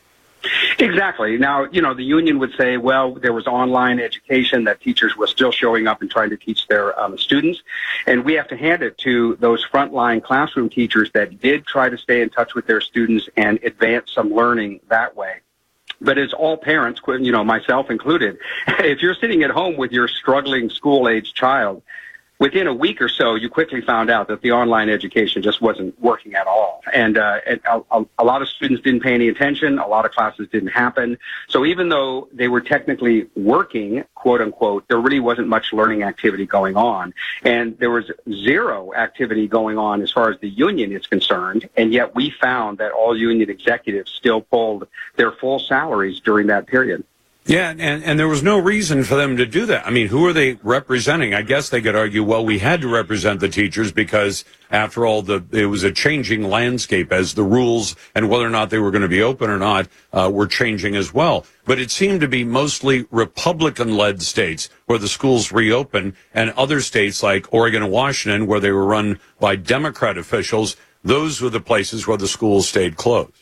Exactly. Now, the union would say, well, there was online education, that teachers were still showing up and trying to teach their students. And we have to hand it to those frontline classroom teachers that did try to stay in touch with their students and advance some learning that way. But as all parents, myself included, if you're sitting at home with your struggling school-age child, within a week or so, you quickly found out that the online education just wasn't working at all. And a lot of students didn't pay any attention. A lot of classes didn't happen. So even though they were technically working, quote unquote, there really wasn't much learning activity going on. And there was zero activity going on as far as the union is concerned. And yet we found that all union executives still pulled their full salaries during that period. Yeah, and there was no reason for them to do that. I mean, who are they representing? I guess they could argue, well, we had to represent the teachers because, after all, it was a changing landscape as the rules and whether or not they were going to be open or not were changing as well. But it seemed to be mostly Republican-led states where the schools reopened, and other states like Oregon and Washington where they were run by Democrat officials. Those were the places where the schools stayed closed.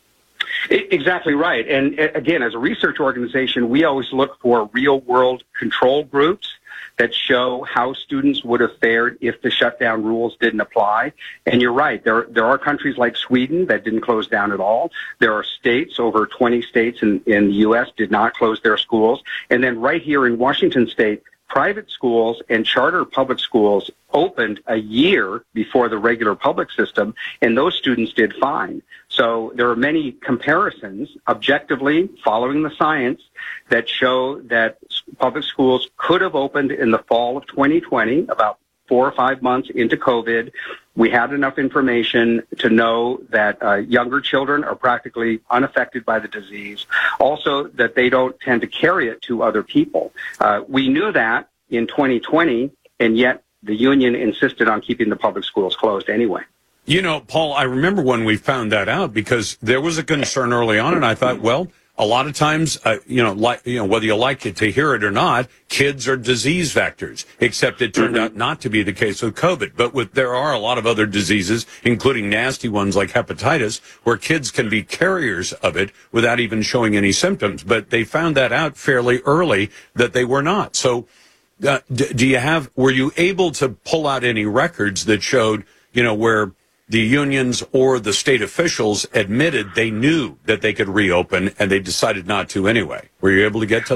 Exactly right. And again, as a research organization, we always look for real-world control groups that show how students would have fared if the shutdown rules didn't apply. And you're right, there are countries like Sweden that didn't close down at all. There are states, over 20 states in the U.S. did not close their schools. And then right here in Washington state, private schools and charter public schools opened a year before the regular public system, and those students did fine. So there are many comparisons, objectively, following the science, that show that public schools could have opened in the fall of 2020, about 4 or 5 months into COVID. We had enough information to know that younger children are practically unaffected by the disease. Also, that they don't tend to carry it to other people. We knew that in 2020, and yet the union insisted on keeping the public schools closed anyway. You know, Paul, I remember when we found that out, because there was a concern early on, and I thought, well, a lot of times, whether you like it to hear it or not, kids are disease vectors, except it turned out not to be the case with COVID. But there are a lot of other diseases, including nasty ones like hepatitis, where kids can be carriers of it without even showing any symptoms. But they found that out fairly early that they were not. So were you able to pull out any records that showed, where the unions or the state officials admitted they knew that they could reopen and they decided not to anyway? Were you able to get to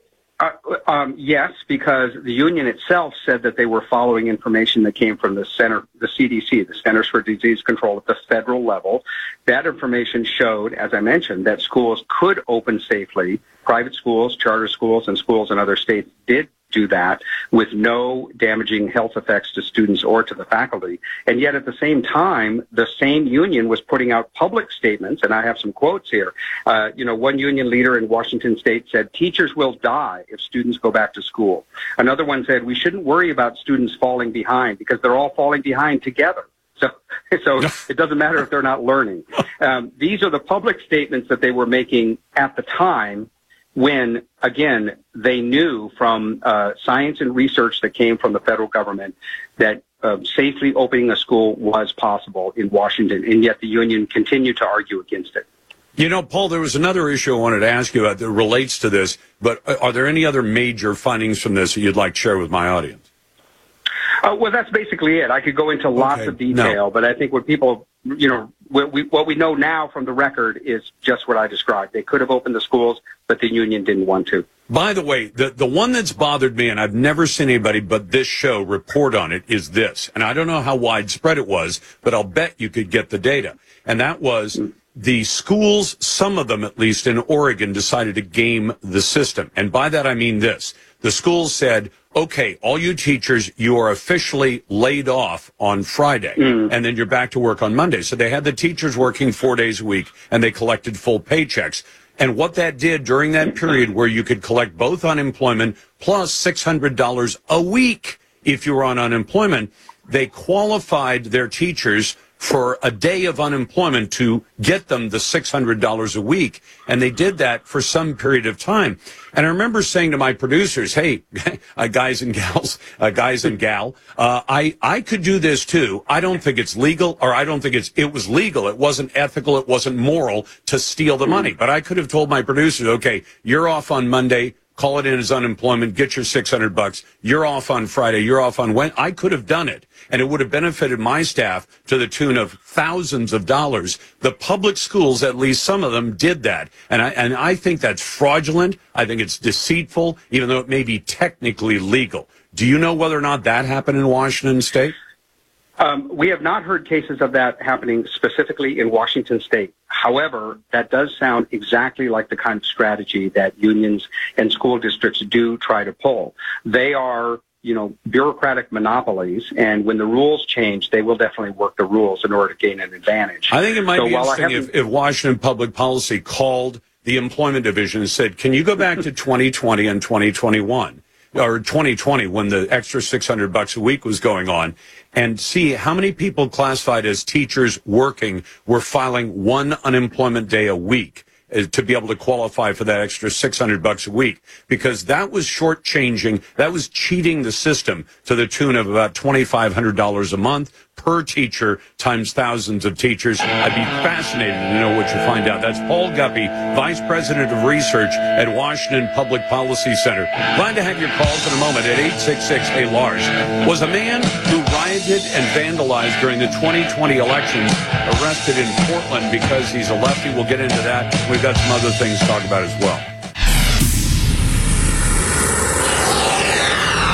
that? Yes, because the union itself said that they were following information that came from the CDC, the Centers for Disease Control at the federal level. That information showed, as I mentioned, that schools could open safely. Private schools, charter schools, and schools in other states did do that with no damaging health effects to students or to the faculty. And yet at the same time, the same union was putting out public statements, and I have some quotes here. One union leader in Washington State said, "Teachers will die if students go back to school." Another one said, "We shouldn't worry about students falling behind because they're all falling behind together. So it doesn't matter if they're not learning." These are the public statements that they were making at the time, when, again, they knew from science and research that came from the federal government that safely opening a school was possible in Washington, and yet the union continued to argue against it. Paul, there was another issue I wanted to ask you about that relates to this, but are there any other major findings from this that you'd like to share with my audience? Well, that's basically it. I could go into lots of detail, but I think what people, what we know now from the record is just what I described. They could have opened the schools, but the union didn't want to. By the way, the one that's bothered me, and I've never seen anybody but this show report on it, is this. And I don't know how widespread it was, but I'll bet you could get the data. And that was the schools, some of them at least in Oregon, decided to game the system. And by that I mean this. The schools said, okay, all you teachers, you are officially laid off on Friday, and then you're back to work on Monday. So they had the teachers working 4 days a week, and they collected full paychecks. And what that did during that period where you could collect both unemployment plus $600 a week if you were on unemployment, they qualified their teachers for a day of unemployment to get them the $600 a week. And they did that for some period of time. And I remember saying to my producers, hey, guys and gal, I could do this too. I don't think it's legal, or I don't think it was legal. It wasn't ethical. It wasn't moral to steal the money. But I could have told my producers, okay, you're off on Monday. Call it in as unemployment, get your $600. You're off on Friday. You're off on Wednesday. I could have done it, and it would have benefited my staff to the tune of thousands of dollars. The public schools, at least some of them, did that, and I think that's fraudulent. I think it's deceitful, even though it may be technically legal. Do you know whether or not that happened in Washington State? We have not heard cases of that happening specifically in Washington State. However, that does sound exactly like the kind of strategy that unions and school districts do try to pull. They are, bureaucratic monopolies, and when the rules change, they will definitely work the rules in order to gain an advantage. I think it might be interesting if Washington Public Policy called the employment division and said, can you go back to 2020 and 2021? Or 2020, when the extra $600 a week was going on, and see how many people classified as teachers working were filing one unemployment day a week to be able to qualify for that extra $600 a week, because that was shortchanging, that was cheating the system to the tune of about $2,500 a month per teacher times thousands of teachers. I'd be fascinated to know what you find out. That's Paul Guppy, Vice President of Research at Washington Public Policy Center. Glad to have your calls in a moment at 866-HEY-LARS. Was a man who rioted and vandalized during the 2020 elections arrested in Portland because he's a lefty? We'll get into that. We've got some other things to talk about as well.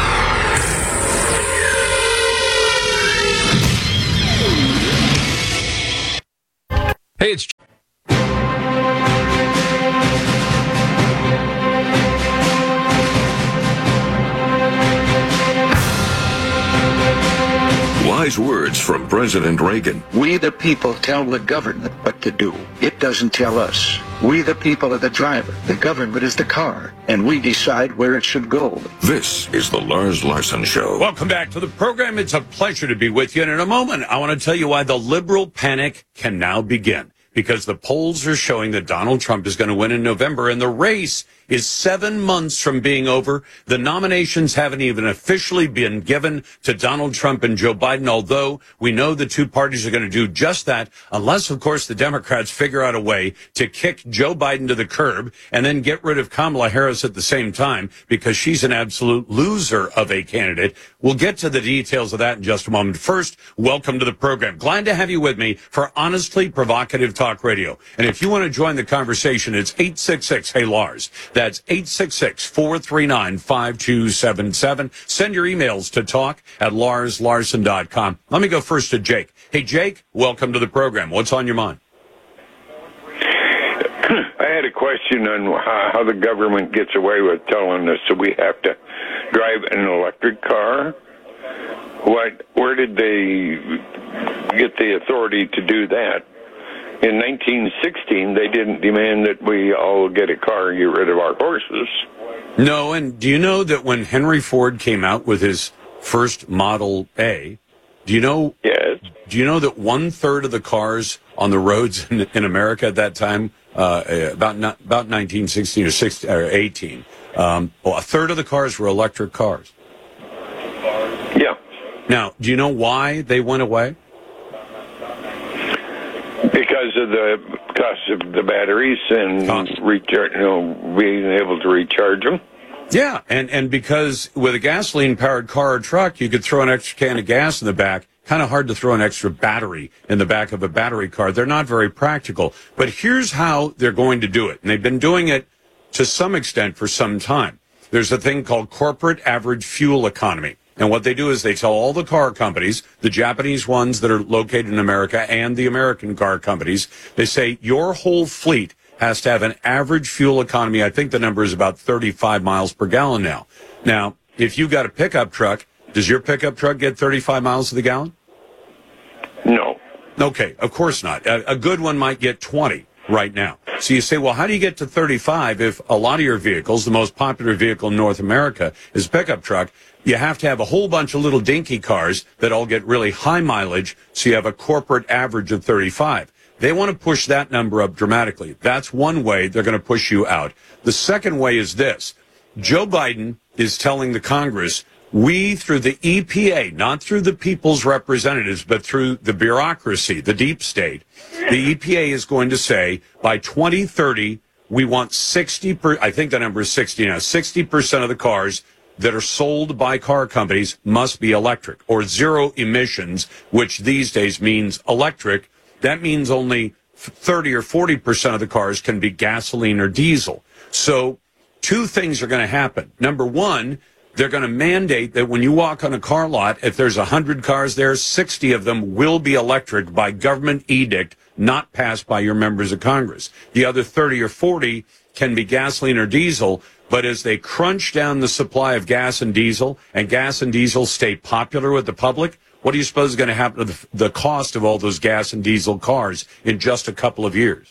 Wise words from President Reagan. We the people tell the government what to do. It doesn't tell us. We the people are the driver. The government is the car. And we decide where it should go. This is the Lars Larson Show. Welcome back to the program. It's a pleasure to be with you. And in a moment, I want to tell you why the liberal panic can now begin. Because the polls are showing that Donald Trump is going to win in November, and the race is 7 months from being over. The nominations haven't even officially been given to Donald Trump and Joe Biden, although we know the two parties are going to do just that, unless, of course, the Democrats figure out a way to kick Joe Biden to the curb and then get rid of Kamala Harris at the same time, because she's an absolute loser of a candidate. We'll get to the details of that in just a moment. First, welcome to the program. Glad to have you with me for Honestly Provocative Talk Radio. And if you want to join the conversation, it's 866-HEY-LARS. That's 866-439-5277. Send your emails to talk@LarsLarson.com. Let me go first to Jake. Hey, Jake, welcome to the program. What's on your mind? I had a question on how the government gets away with telling us that we have to drive an electric car. Where did they get the authority to do that? In 1916, they didn't demand that we all get a car and get rid of our horses. No, and do you know that when Henry Ford came out with his first Model A, do you know? Yes. Do you know that 1/3 of the cars on the roads in America at that time, about 1916 or 16 or 18, well, 1/3 of the cars were electric cars. Yeah. Now, do you know why they went away? Because of the cost of the batteries and being able to recharge them. Yeah, and because with a gasoline-powered car or truck, you could throw an extra can of gas in the back. Kind of hard to throw an extra battery in the back of a battery car. They're not very practical. But here's how they're going to do it. And they've been doing it to some extent for some time. There's a thing called corporate average fuel economy. And what they do is they tell all the car companies, the Japanese ones that are located in America and the American car companies, they say your whole fleet has to have an average fuel economy. I think the number is about 35 miles per gallon now. Now, if you got a pickup truck, does your pickup truck get 35 miles to the gallon? No. Okay, of course not. A good one might get 20 right now. So you say, well, how do you get to 35 if a lot of your vehicles, the most popular vehicle in North America is a pickup truck? You have to have a whole bunch of little dinky cars that all get really high mileage, so you have a corporate average of 35. They want to push that number up dramatically. That's one way they're going to push you out. The second way is this. Joe Biden is telling the Congress, we, through the EPA, not through the people's representatives, but through the bureaucracy, the deep state, the EPA is going to say by 2030, we want 60%, I think the number is 60 now, 60% of the cars that are sold by car companies must be electric or zero emissions, which these days means electric. That means only 30 or 40% of the cars can be gasoline or diesel. So two things are going to happen. Number one, they're going to mandate that when you walk on a car lot, if there's 100 cars there, 60 of them will be electric by government edict, not passed by your members of Congress. The other 30 or 40 can be gasoline or diesel. But as they crunch down the supply of gas and diesel stay popular with the public, what do you suppose is going to happen to the cost of all those gas and diesel cars in just a couple of years?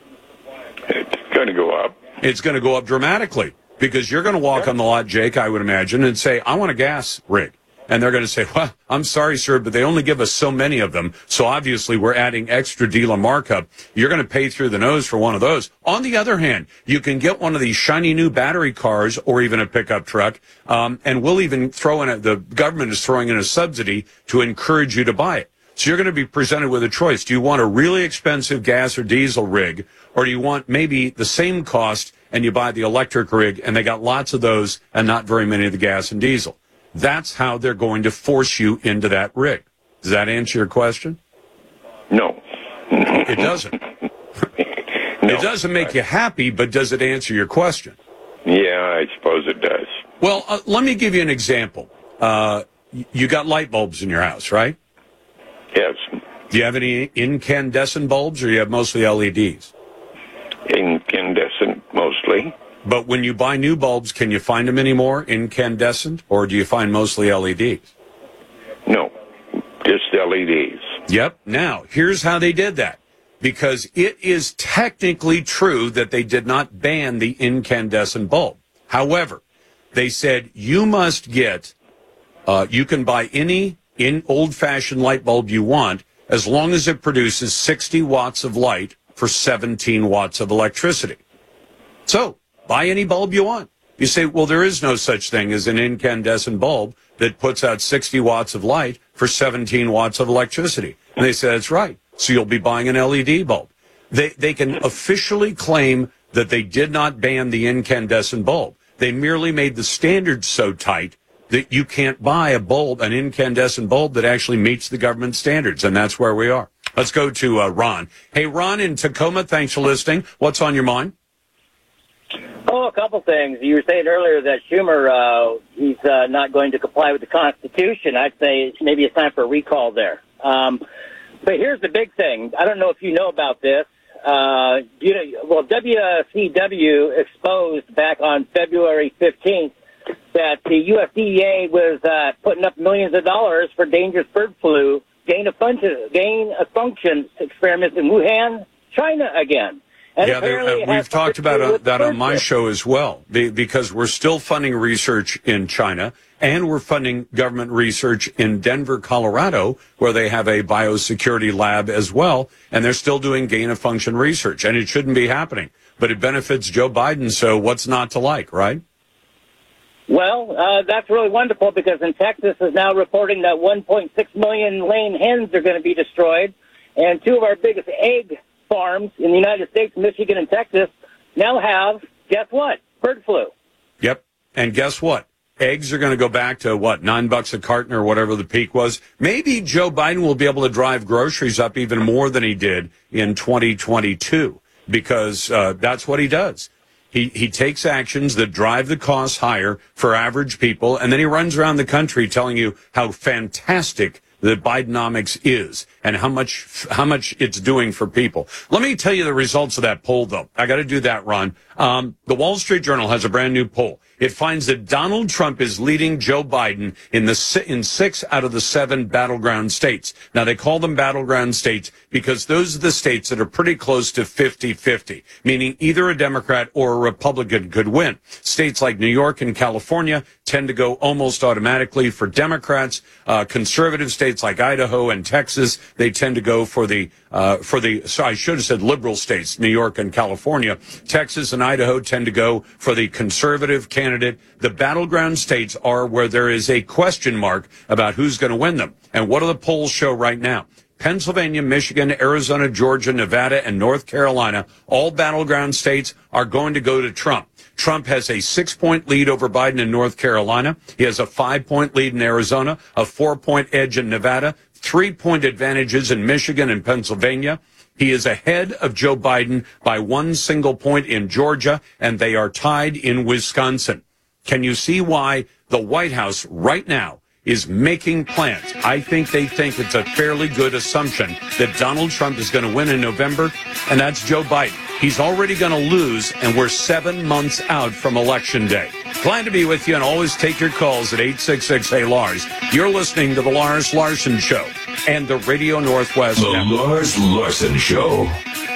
It's going to go up. It's going to go up dramatically because you're going to walk on the lot, Jake, I would imagine, and say, I want a gas rig. And they're going to say, well, I'm sorry, sir, but they only give us so many of them. So obviously we're adding extra dealer markup. You're going to pay through the nose for one of those. On the other hand, you can get one of these shiny new battery cars or even a pickup truck. And we'll even throw in the government is throwing in a subsidy to encourage you to buy it. So you're going to be presented with a choice. Do you want a really expensive gas or diesel rig, or do you want maybe the same cost and you buy the electric rig, and they got lots of those and not very many of the gas and diesel? That's how they're going to force you into that rig. Does that answer your question? No. It doesn't. No. It doesn't make you happy, but does it answer your question? Yeah, I suppose it does. Well, let me give you an example. You got light bulbs in your house, right? Yes. Do you have any incandescent bulbs, or you have mostly LEDs? Incandescent, mostly. But when you buy new bulbs, can you find them anymore incandescent, or do you find mostly LEDs? No, just LEDs. Yep. Now, here's how they did that. Because it is technically true that they did not ban the incandescent bulb. However, they said you must get, you can buy any old-fashioned light bulb you want as long as it produces 60 watts of light for 17 watts of electricity. So, buy any bulb you want. You say, well, there is no such thing as an incandescent bulb that puts out 60 watts of light for 17 watts of electricity. And they said, that's right. So you'll be buying an LED bulb. They can officially claim that they did not ban the incandescent bulb. They merely made the standards so tight that you can't buy a bulb, an incandescent bulb that actually meets the government standards. And that's where we are. Let's go to Ron. Hey, Ron in Tacoma, thanks for listening. What's on your mind? Oh, a couple things. You were saying earlier that Schumer, he's not going to comply with the Constitution. I'd say maybe it's time for a recall there. But here's the big thing. I don't know if you know about this. WCW exposed back on February 15th that the USDA was putting up millions of dollars for dangerous bird flu gain of function experiments in Wuhan, China again. And yeah, we've talked about that on my show as well, because we're still funding research in China, and we're funding government research in Denver, Colorado, where they have a biosecurity lab as well, and they're still doing gain-of-function research, and it shouldn't be happening. But it benefits Joe Biden, so what's not to like, right? Well, that's really wonderful, because in Texas is now reporting that 1.6 million laying hens are going to be destroyed, and two of our biggest egg farms in the United States, Michigan and Texas, now have, guess what, bird flu. Yep. And guess what? Eggs are going to go back to, what, $9 a carton or whatever the peak was. Maybe Joe Biden will be able to drive groceries up even more than he did in 2022, because that's what he does. He takes actions that drive the costs higher for average people, and then he runs around the country telling you how fantastic that Bidenomics is and how much it's doing for people. Let me tell you the results of that poll, though. I got to do that, Ron. The Wall Street Journal has a brand new poll. It finds that Donald Trump is leading Joe Biden in 6 out of the 7 battleground states. Now, they call them battleground states because those are the states that are pretty close to 50-50, meaning either a Democrat or a Republican could win. States like New York and California tend to go almost automatically for Democrats. Conservative states like Idaho and Texas, they tend to go for the so I should have said liberal states, New York and California. Texas and Idaho tend to go for the conservative candidate. The battleground states are where there is a question mark about who's going to win them. And what do the polls show right now? Pennsylvania, Michigan, Arizona, Georgia, Nevada, and North Carolina, all battleground states, are going to go to Trump. Trump has a 6-point lead over Biden in North Carolina. He has a 5-point lead in Arizona, a 4-point edge in Nevada, 3-point advantages in Michigan and Pennsylvania. He is ahead of Joe Biden by 1 single point in Georgia, and they are tied in Wisconsin. Can you see why the White House right now is making plans? I think they think it's a fairly good assumption that Donald Trump is going to win in November, and that's Joe Biden. He's already going to lose, and we're 7 months out from Election Day. Glad to be with you, and always take your calls at 866-HEY-LARS. You're listening to The Lars Larson Show and the Radio Northwest The Network. Lars Larson Show.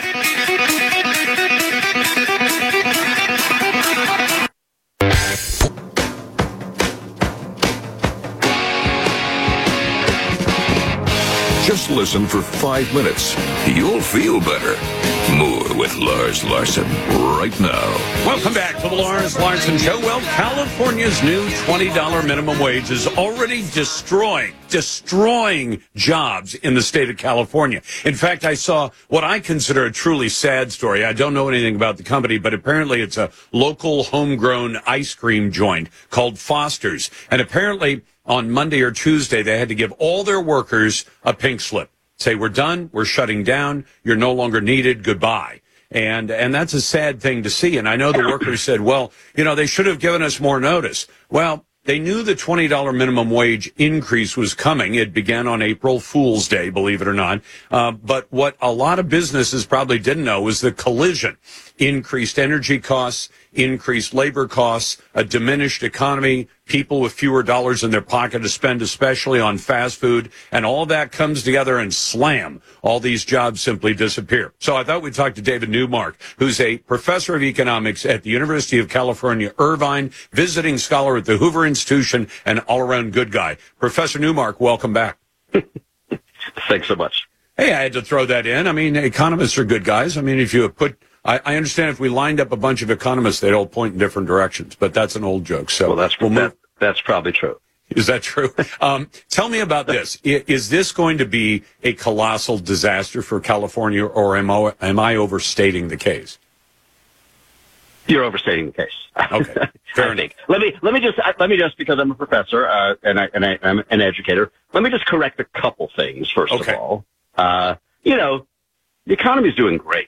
Just listen for 5 minutes. You'll feel better. More with Lars Larson right now. Welcome back to the Lars Larson Show. Well, California's new $20 minimum wage is already destroying jobs in the state of California. In fact, I saw what I consider a truly sad story. I don't know anything about the company, but apparently it's a local homegrown ice cream joint called Foster's. And apparently on Monday or Tuesday, they had to give all their workers a pink slip. Say, we're done, we're shutting down, you're no longer needed, goodbye. And that's a sad thing to see. And I know the workers said, well, they should have given us more notice. Well, they knew the $20 minimum wage increase was coming. It began on April Fool's Day, believe it or not. But what a lot of businesses probably didn't know was the collision. increased energy costs, increased labor costs, a diminished economy, people with fewer dollars in their pocket to spend, especially on fast food, and all that comes together and slam, all these jobs simply disappear. So I thought we'd talk to David Newmark, who's a professor of economics at the University of California, Irvine, visiting scholar at the Hoover Institution, and all-around good guy. Professor Newmark, welcome back. Thanks so much. Hey, I had to throw that in. I mean, economists are good guys. I mean, if you put, I understand if we lined up a bunch of economists, they'd all point in different directions, but that's an old joke. So well, that's probably true. Is that true? Tell me about this. Is this going to be a colossal disaster for California, or am I overstating the case? You're overstating the case. Okay, fair enough. Let me just because I'm a professor and I'm an educator. Let me just correct a couple things first of all. The economy is doing great.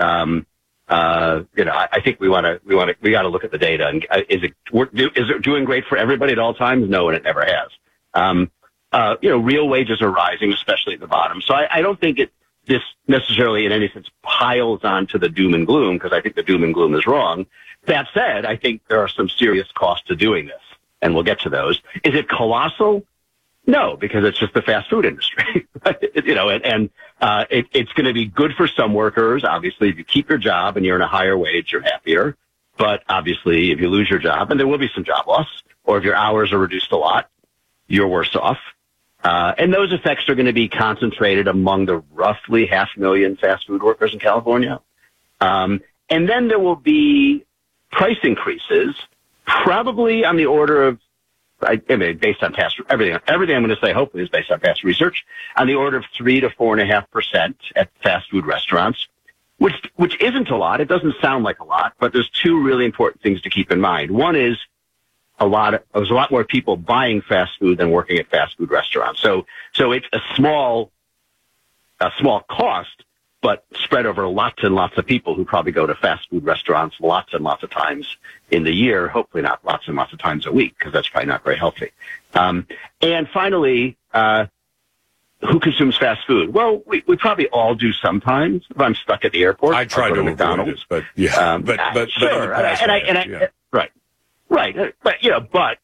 I think we got to look at the data. And is it doing great for everybody at all times? No, and it never has. Real wages are rising, especially at the bottom. So I don't think this necessarily in any sense piles on to the doom and gloom, because I think the doom and gloom is wrong. That said, I think there are some serious costs to doing this, and we'll get to those. Is it colossal? No, because it's just the fast food industry, it's going to be good for some workers. Obviously, if you keep your job and you're in a higher wage, you're happier. But obviously, if you lose your job, and there will be some job loss, or if your hours are reduced a lot, you're worse off. And those effects are going to be concentrated among the roughly 500,000 fast food workers in California. And then there will be price increases, probably on the order of, based on past everything I'm going to say hopefully is based on past research, on the order of 3 to 4.5% at fast food restaurants, which isn't a lot. It doesn't sound like a lot, but there's two really important things to keep in mind. One is there's a lot more people buying fast food than working at fast food restaurants. So it's a small cost, but spread over lots and lots of people who probably go to fast food restaurants lots and lots of times in the year, hopefully not lots and lots of times a week, because that's probably not very healthy. And finally, who consumes fast food? Well, we probably all do sometimes. If I'm stuck at the airport, I try to McDonald's, avoid it, but yeah, but sure. Right. But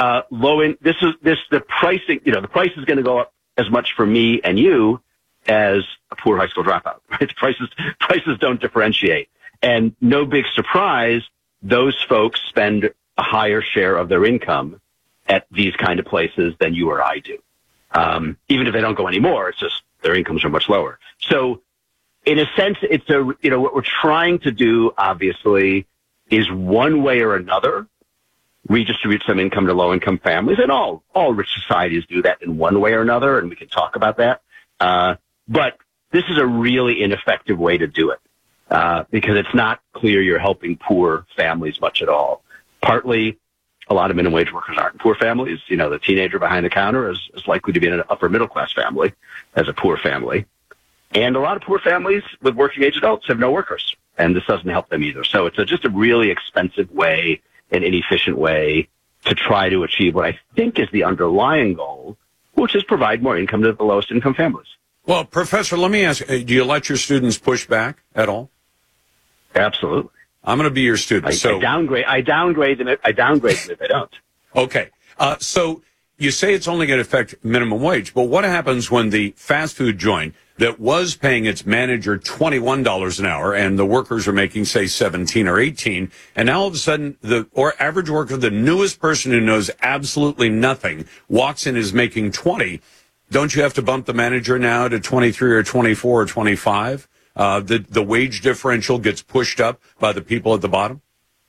the pricing, the price is going to go up as much for me and you as a poor high school dropout, right? Prices don't differentiate. And no big surprise, those folks spend a higher share of their income at these kind of places than you or I do. Even if they don't go anymore, it's just their incomes are much lower. So in a sense, what we're trying to do, obviously, is one way or another redistribute some income to low-income families. And all rich societies do that in one way or another, and we can talk about that. But this is a really ineffective way to do it, because it's not clear you're helping poor families much at all. Partly, a lot of minimum wage workers aren't in poor families. The teenager behind the counter is likely to be in an upper middle class family as a poor family. And a lot of poor families with working age adults have no workers, and this doesn't help them either. So it's just a really expensive way, an inefficient way to try to achieve what I think is the underlying goal, which is provide more income to the lowest income families. Well, Professor, let me ask, do you let your students push back at all? Absolutely. I'm going to be your student. I downgrade them if they don't. Okay. So you say it's only going to affect minimum wage, but what happens when the fast food joint that was paying its manager $21 an hour and the workers are making, say, 17 or 18, and now all of a sudden the average worker, the newest person who knows absolutely nothing, walks in and is making 20? Don't you have to bump the manager now to 23 or 24 or 25? The wage differential gets pushed up by the people at the bottom?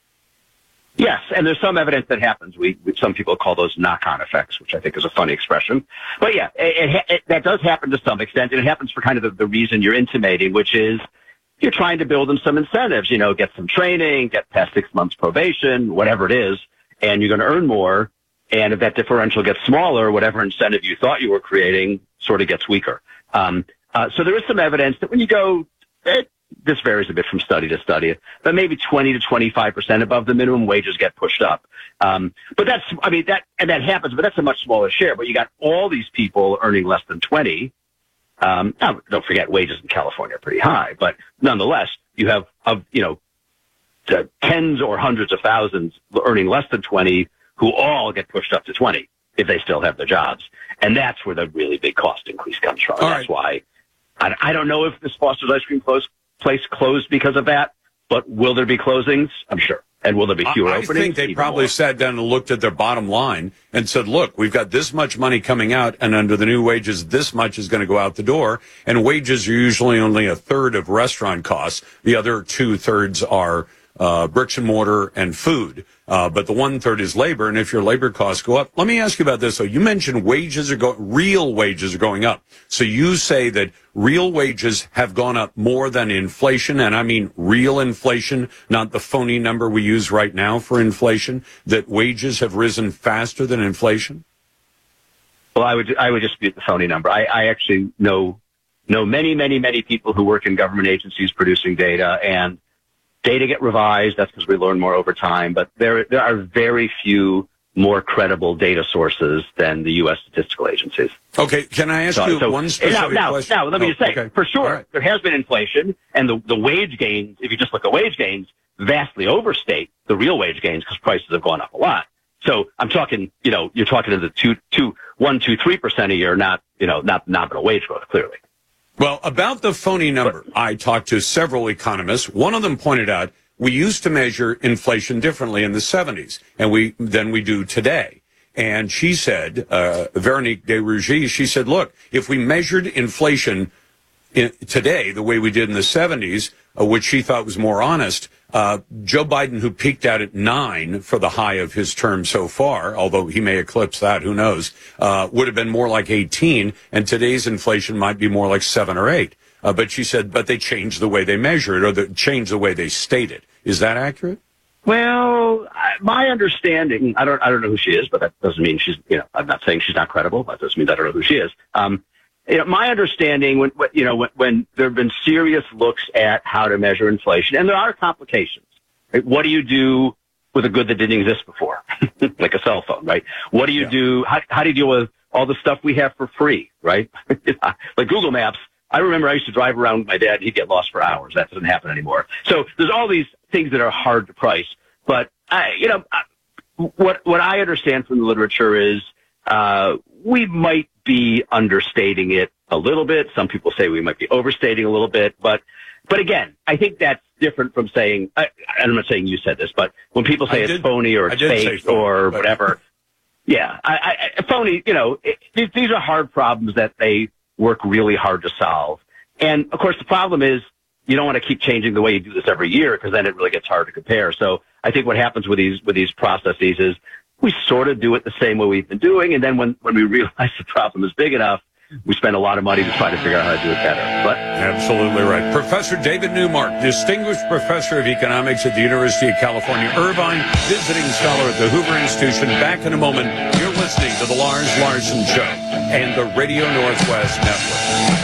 Yes, and there's some evidence that happens. Some people call those knock-on effects, which I think is a funny expression. But yeah, that does happen to some extent, and it happens for kind of the reason you're intimating, which is you're trying to build them some incentives, get some training, get past 6 months probation, whatever it is, and you're going to earn more. And if that differential gets smaller, whatever incentive you thought you were creating sort of gets weaker. So there is some evidence that when you go, this varies a bit from study to study, but maybe 20 to 25% above the minimum wages get pushed up. But that happens, but that's a much smaller share. But you got all these people earning less than 20. Now, don't forget wages in California are pretty high, but nonetheless, you have, tens or hundreds of thousands earning less than 20 who all get pushed up to 20 if they still have their jobs. And that's where the really big cost increase comes from. That's why I don't know if this Foster's Ice Cream place closed because of that, but will there be closings? I'm sure. And will there be fewer openings? I think they probably sat down and looked at their bottom line and said, look, we've got this much money coming out, and under the new wages, this much is going to go out the door. And wages are usually only a third of restaurant costs. The other 2/3 are bricks and mortar and food. But the 1/3 is labor. And if your labor costs go up, let me ask you about this. So you mentioned real wages are going up. So you say that real wages have gone up more than inflation. And I mean real inflation, not the phony number we use right now for inflation, that wages have risen faster than inflation? Well, I would dispute the phony number. I actually know many people who work in government agencies producing data, and data get revised. That's because we learn more over time. But there are very few more credible data sources than the U.S. statistical agencies. Okay, can I ask you one specific question? Now, let me just say, for sure, there has been inflation, and the wage gains, if you just look at wage gains, vastly overstate the real wage gains because prices have gone up a lot. So I'm talking, you're talking in the 1%-3% a year, not nominal wage growth, clearly. Well, about the phony number, I talked to several economists. One of them pointed out we used to measure inflation differently in the 70s than we do today. And she said, Veronique de Rougy, she said, look, if we measured inflation today the way we did in the 70s, which she thought was more honest, Joe Biden, who peaked out at 9 for the high of his term so far, although he may eclipse that, who knows, would have been more like 18, and today's inflation might be more like 7 or 8. But she said, but they changed the way they measure it, or they changed the way they state it. Is that accurate? Well, my understanding, I don't know who she is, but that doesn't mean she's, I'm not saying she's not credible. That doesn't mean I don't know who she is. My understanding, when there have been serious looks at how to measure inflation, and there are complications. Right? What do you do with a good that didn't exist before, like a cell phone, right? What do you do? How do you deal with all the stuff we have for free, right? Like Google Maps. I remember I used to drive around with my dad. He'd get lost for hours. That doesn't happen anymore. So there's all these things that are hard to price. But what I understand from the literature is we might be understating it a little bit. Some people say we might be overstating a little bit. But again, I think that's different from saying, I'm not saying you said this, but when people say it's phony or it's fake or whatever, phony, these are hard problems that they work really hard to solve. And of course, the problem is you don't want to keep changing the way you do this every year because then it really gets hard to compare. So I think what happens with these processes is we sort of do it the same way we've been doing, and then when we realize the problem is big enough, we spend a lot of money to try to figure out how to do it better. But absolutely right. Professor David Neumark, Distinguished Professor of Economics at the University of California, Irvine, visiting scholar at the Hoover Institution. Back in a moment. You're listening to the Lars Larson Show and the Radio Northwest Network.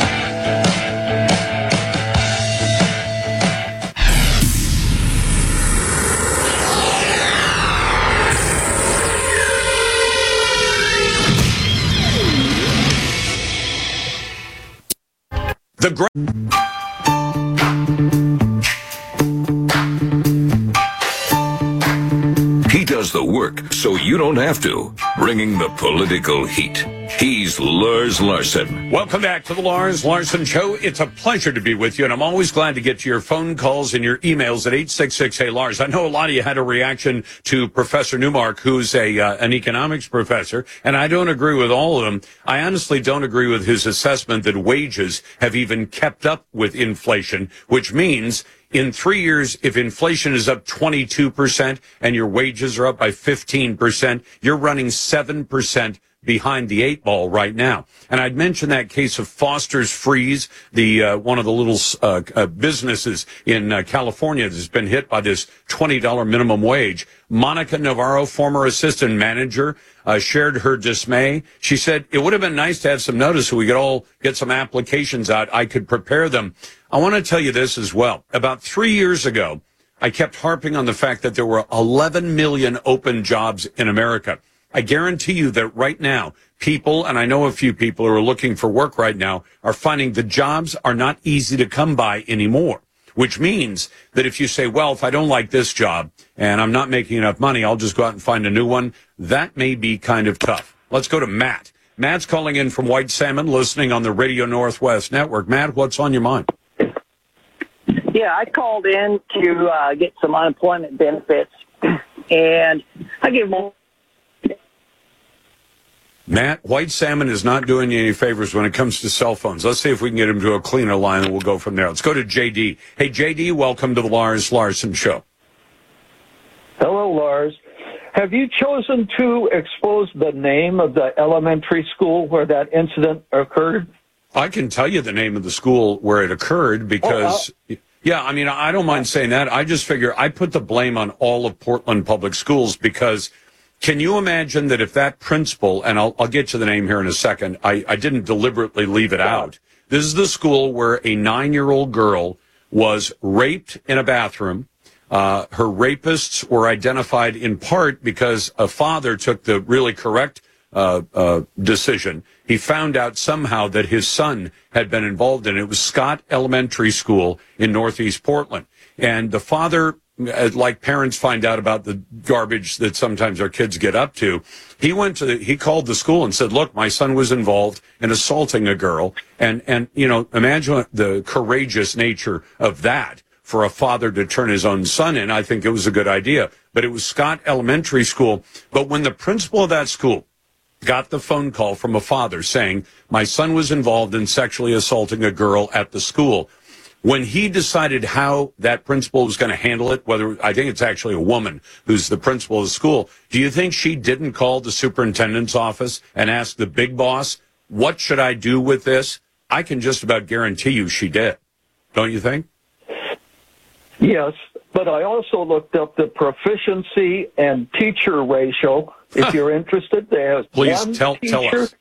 He does the work so you don't have to, bringing the political heat. He's Lars Larson. Welcome back to the Lars Larson Show. It's a pleasure to be with you, and I'm always glad to get to your phone calls and your emails at 866-HEY-LARS. I know a lot of you had a reaction to Professor Neumark, who's an economics professor, and I don't agree with all of them. I honestly don't agree with his assessment that wages have even kept up with inflation, which means in 3 years, if inflation is up 22% and your wages are up by 15%, you're running 7% behind the 8 ball right now. And I'd mentioned that case of Foster's Freeze, the one of the little businesses in California that's been hit by this $20 minimum wage. Monica Navarro, former assistant manager, shared her dismay. She said, it would have been nice to have some notice so we could all get some applications out. I could prepare them. I want to tell you this as well. About 3 years ago, I kept harping on the fact that there were 11 million open jobs in America. I guarantee you that right now, people, and I know a few people who are looking for work right now, are finding the jobs are not easy to come by anymore. which means that if you say, well, if I don't like this job and I'm not making enough money, I'll just go out and find a new one. That may be kind of tough. Let's go to Matt. Matt's calling in from White Salmon, listening on the Radio Northwest Network. Matt, what's on your mind? Yeah, I called in to get some unemployment benefits, and I give more. Matt, White Salmon is not doing you any favors when it comes to cell phones. Let's see if we can get him to a cleaner line, and we'll go from there. Let's go to JD. Hey, JD, welcome to the Lars Larson Show. Hello, Lars. Have you chosen to expose the name of the elementary school where that incident occurred? I can tell you the name of the school where it occurred because, yeah, I mean, I don't mind saying that. I just figure I put the blame on all of Portland Public Schools because can you imagine that if that principal, and I'll get to the name here in a second, I didn't deliberately leave it out. This is the school where a 9-year-old girl was raped in a bathroom. Her rapists were identified in part because a father took the really correct decision. He found out somehow that his son had been involved in it. It was Scott Elementary School in Northeast Portland. And the father, like parents find out about the garbage that sometimes our kids get up to, he called the school and said, look, my son was involved in assaulting a girl. And you know, imagine the courageous nature of that for a father to turn his own son in. I think it was a good idea. But it was Scott Elementary School. But when the principal of that school got the phone call from a father saying, my son was involved in sexually assaulting a girl at the school, when he decided how that principal was going to handle it, I think it's actually a woman who's the principal of the school, do you think she didn't call the superintendent's office and ask the big boss, what should I do with this? I can just about guarantee you she did. Don't you think? Yes, but I also looked up the proficiency and teacher ratio. If you're interested, there's Please tell us.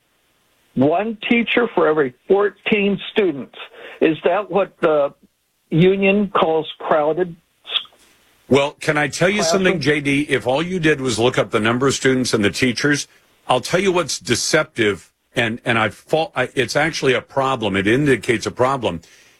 One teacher for every 14 students. Is that what the union calls crowded? Well, can I tell you something, JD? If all you did was look up the number of students and the teachers, I'll tell you what's deceptive, and it's actually a problem. It indicates a problem.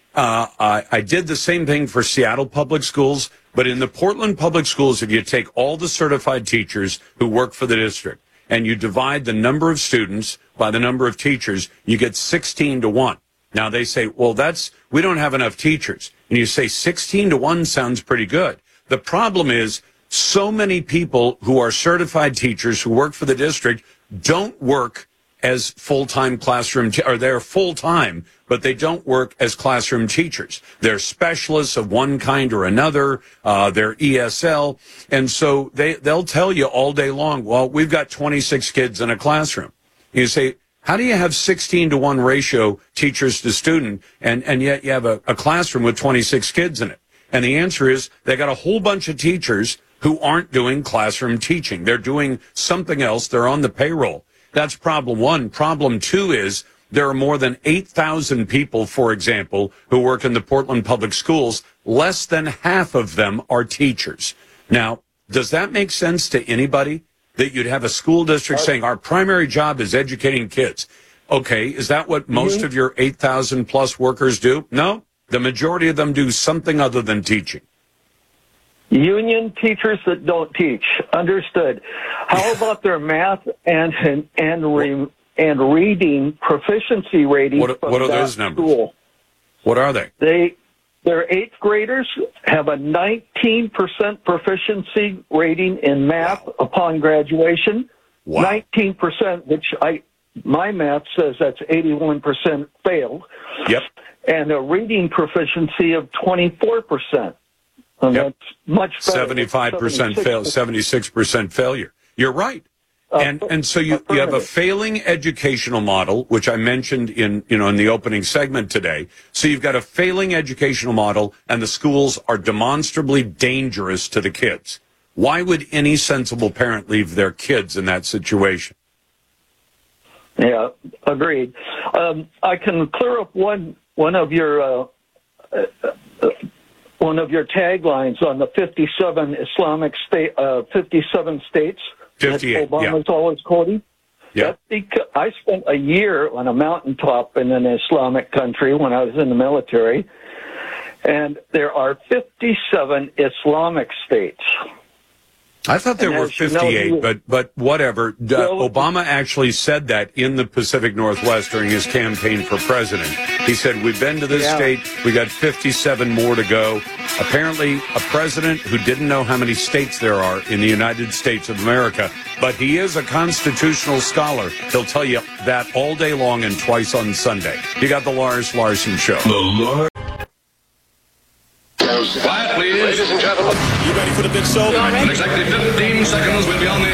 I did the same thing for Seattle Public Schools, but in the Portland Public Schools, if you take all the certified teachers who work for the district and you divide the number of students by the number of teachers, you get 16-1. Now they say, well, we don't have enough teachers. And you say 16-1 sounds pretty good. The problem is so many people who are certified teachers who work for the district don't work as full-time classroom, or they're full-time, but they don't work as classroom teachers. They're specialists of one kind or another. They're ESL. And so they'll tell you all day long, well, we've got 26 kids in a classroom. You say, how do you have 16-1 ratio teachers to student, and yet you have a classroom with 26 kids in it? And the answer is they got a whole bunch of teachers who aren't doing classroom teaching. They're doing something else. They're on the payroll. That's problem one. Problem two is there are more than 8,000 people, for example, who work in the Portland Public Schools. Less than half of them are teachers. Now, does that make sense to anybody? That you'd have a school district saying our primary job is educating kids. Okay, is that what most of your 8,000 plus workers do? No, the majority of them do something other than teaching. Union teachers that don't teach. Understood. How about their math and reading proficiency rating? What are those numbers? School? What are they? Their 8th graders have a 19% proficiency rating in math upon graduation. Wow. 19%, which my math says that's 81% failed. Yep. And a reading proficiency of 24%. And yep. That's much better. 75% fail, 76% failure. You're right. And so you have a failing educational model, which I mentioned in the opening segment today. So you've got a failing educational model, and the schools are demonstrably dangerous to the kids. Why would any sensible parent leave their kids in that situation? Yeah, agreed. I can clear up one of your taglines on the 57 Islamic state, 57 states. 58, Obama's always quoting. Yeah. I spent a year on a mountaintop in an Islamic country when I was in the military, And there are 57 Islamic states. I thought there were 58, but whatever. Obama actually said that in the Pacific Northwest during his campaign for president. He said, we've been to this state, we got 57 more to go. Apparently, a president who didn't know how many states there are in the United States of America, but he is a constitutional scholar. He'll tell you that all day long and twice on Sunday. You got the Lars Larson Show. Quiet, please. Ladies and gentlemen. You ready for the big show? In exactly 15 seconds, we'll be on the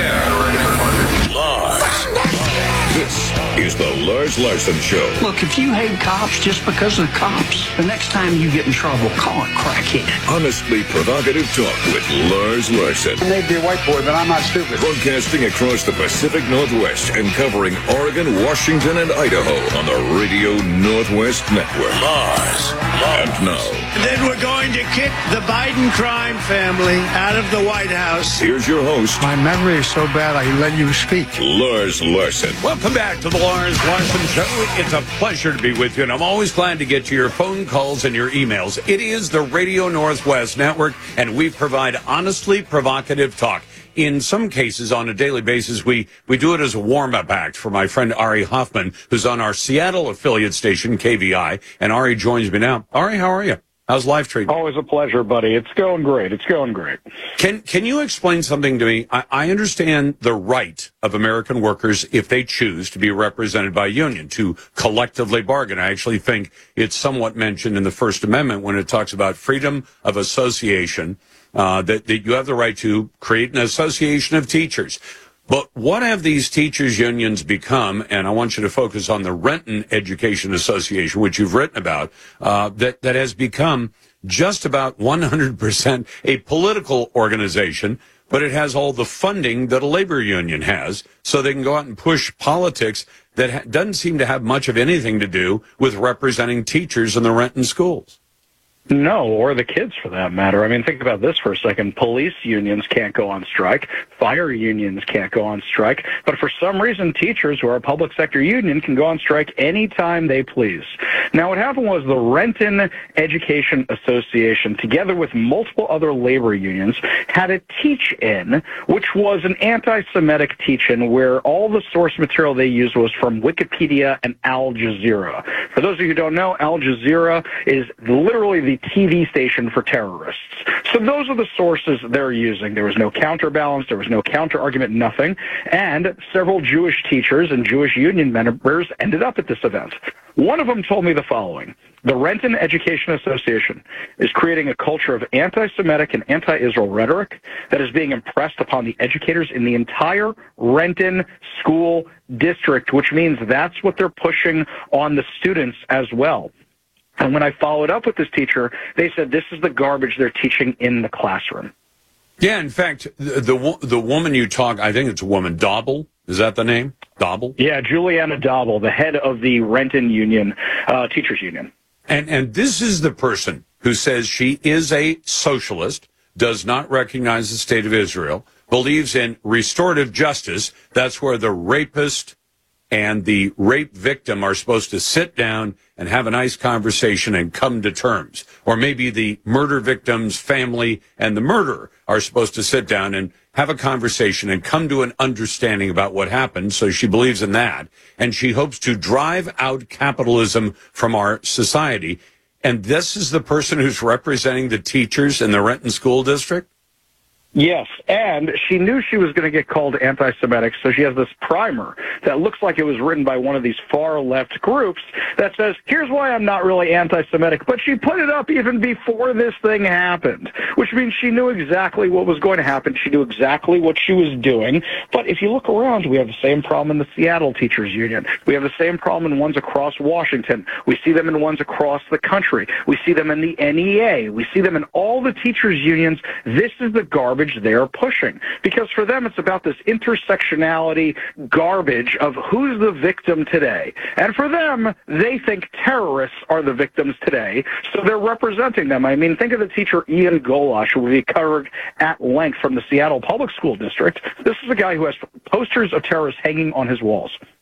air. Lars. This is the Lars Larson Show. Look, if you hate cops just because of the cops, the next time you get in trouble, call it crackhead. Honestly provocative talk with Lars Larson. I may be a white boy, but I'm not stupid. Broadcasting across the Pacific Northwest and covering Oregon, Washington, and Idaho on the Radio Northwest Network. Lars. And now. And then we're going to kick the Biden crime family out of the White House. Here's your host. My memory is so bad I let you speak. Lars Larson. Welcome back to the Lars Larson Show. It's a pleasure to be with you, and I'm always glad to get to your phone calls and your emails. It is the Radio Northwest Network, and we provide honestly provocative talk. In some cases, on a daily basis, we do it as a warm-up act for my friend Ari Hoffman, who's on our Seattle affiliate station, KVI, and Ari joins me now. Ari, how are you? How's life treating you? Always a pleasure, buddy. It's going great. It's going great. Can you explain something to me? I understand the right of American workers, if they choose to be represented by a union, to collectively bargain. I actually think it's somewhat mentioned in the First Amendment when it talks about freedom of association, that you have the right to create an association of teachers. But what have these teachers' unions become? And I want you to focus on the Renton Education Association, which you've written about, that has become just about 100% a political organization, but it has all the funding that a labor union has, so they can go out and push politics that doesn't seem to have much of anything to do with representing teachers in the Renton schools. No, or the kids for that matter. I mean, think about this for a second. Police unions can't go on strike. Fire unions can't go on strike. But for some reason, teachers who are a public sector union can go on strike anytime they please. Now, what happened was the Renton Education Association, together with multiple other labor unions, had a teach-in, which was an anti-Semitic teach-in where all the source material they used was from Wikipedia and Al Jazeera. For those of you who don't know, Al Jazeera is literally the TV station for terrorists. So those are the sources they're using. There was no counterbalance, there was no counter-argument, nothing. And several Jewish teachers and Jewish union members ended up at this event. One of them told me the following. The Renton Education Association is creating a culture of anti-Semitic and anti-Israel rhetoric that is being impressed upon the educators in the entire Renton school district, which means that's what they're pushing on the students as well. And when I followed up with this teacher, they said this is the garbage they're teaching in the classroom. Yeah, in fact, the woman you talk, I think it's a woman, Dobble, is that the name? Dobble? Yeah, Juliana Dobble, the head of the Renton Union, teachers union. And this is the person who says she is a socialist, does not recognize the state of Israel, believes in restorative justice. That's where the rapist and the rape victim are supposed to sit down and have a nice conversation and come to terms. Or maybe the murder victim's family and the murderer are supposed to sit down and have a conversation and come to an understanding about what happened. So she believes in that. And she hopes to drive out capitalism from our society. And this is the person who's representing the teachers in the Renton School District? Yes, and she knew she was going to get called anti-Semitic, so she has this primer that looks like it was written by one of these far-left groups that says, here's why I'm not really anti-Semitic, but she put it up even before this thing happened, which means she knew exactly what was going to happen. She knew exactly what she was doing, but if you look around, we have the same problem in the Seattle Teachers Union. We have the same problem in ones across Washington. We see them in ones across the country. We see them in the NEA. We see them in all the teachers' unions. This is the garbage they're pushing, because for them it's about this intersectionality garbage of who's the victim today. And for them, they think terrorists are the victims today, so they're representing them. I mean, think of the teacher Ian Golash, who we covered at length from the Seattle Public School District. This is a guy who has posters of terrorists hanging on his walls.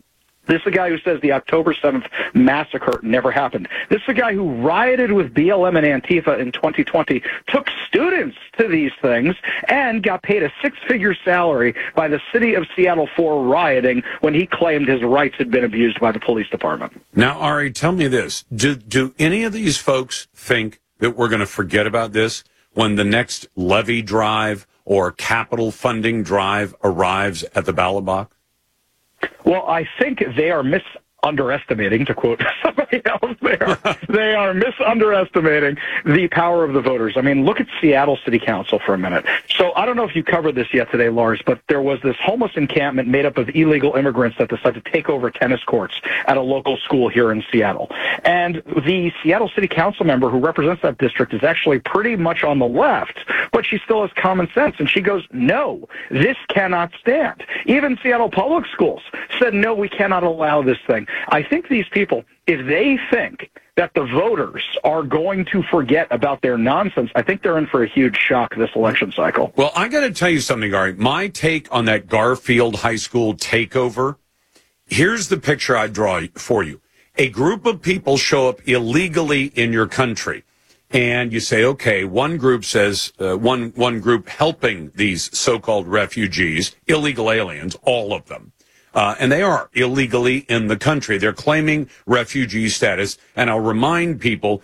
This is the guy who says the October 7th massacre never happened. This is the guy who rioted with BLM and Antifa in 2020, took students to these things, and got paid a six-figure salary by the city of Seattle for rioting when he claimed his rights had been abused by the police department. Now, Ari, tell me this. Do any of these folks think that we're going to forget about this when the next levy drive or capital funding drive arrives at the ballot box? Well, I think they are underestimating, to quote somebody else there, they are misunderestimating the power of the voters. I mean, look at Seattle City Council for a minute. So I don't know if you covered this yet today, Lars, but there was this homeless encampment made up of illegal immigrants that decided to take over tennis courts at a local school here in Seattle. And the Seattle City Council member who represents that district is actually pretty much on the left, but she still has common sense. And she goes, no, this cannot stand. Even Seattle Public Schools said, no, we cannot allow this thing. I think these people, if they think that the voters are going to forget about their nonsense, I think they're in for a huge shock this election cycle. Well, I got to tell you something, Ari. My take on that Garfield High School takeover, here's the picture I draw for you. A group of people show up illegally in your country, and you say, okay, one group says, one group helping these so-called refugees, illegal aliens, all of them. And they are illegally in the country. They're claiming refugee status. And I'll remind people,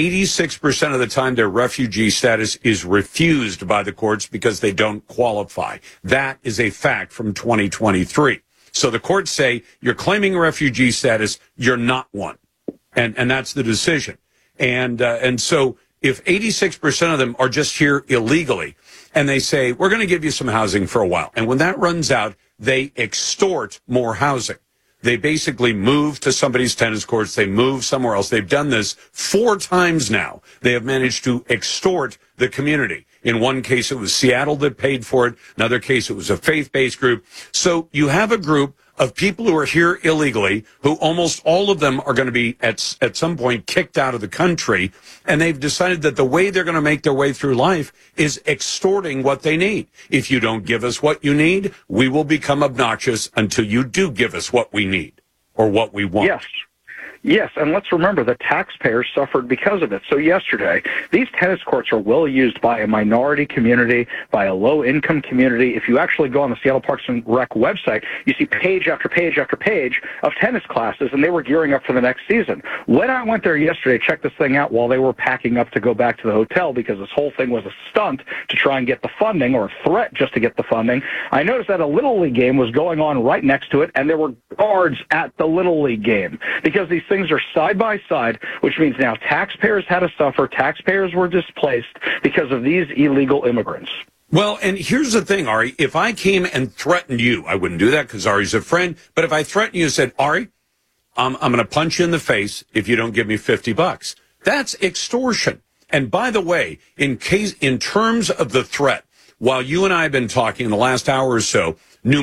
86% of the time their refugee status is refused by the courts because they don't qualify. That is a fact from 2023. So the courts say, you're claiming refugee status, you're not one. And that's the decision. And so if 86% of them are just here illegally, and they say, we're going to give you some housing for a while. And when that runs out, they extort more housing. They basically move to somebody's tennis courts. They move somewhere else. They've done this 4 times now. They have managed to extort the community. In one case, it was Seattle that paid for it. Another case, it was a faith-based group. So you have a group of people who are here illegally, who almost all of them are going to be at some point kicked out of the country. And they've decided that the way they're going to make their way through life is extorting what they need. If you don't give us what you need, we will become obnoxious until you do give us what we need or what we want. Yes, and let's remember that taxpayers suffered because of it. So yesterday, these tennis courts are well used by a minority community, by a low-income community. If you actually go on the Seattle Parks and Rec website, you see page after page after page of tennis classes, and they were gearing up for the next season. When I went there yesterday, checked this thing out while they were packing up to go back to the hotel because this whole thing was a stunt to try and get the funding, or a threat just to get the funding, I noticed that a Little League game was going on right next to it, and there were guards at the Little League game because these things are side by side, which means now taxpayers had to suffer. Taxpayers were displaced because of these illegal immigrants. Well, and here's the thing, Ari. If I came and threatened you, I wouldn't do that because Ari's a friend. But if I threatened you and said, Ari, I'm going to punch you in the face if you don't give me $50, that's extortion. And by the way, in terms of the threat, while you and I have been talking in the last hour or so,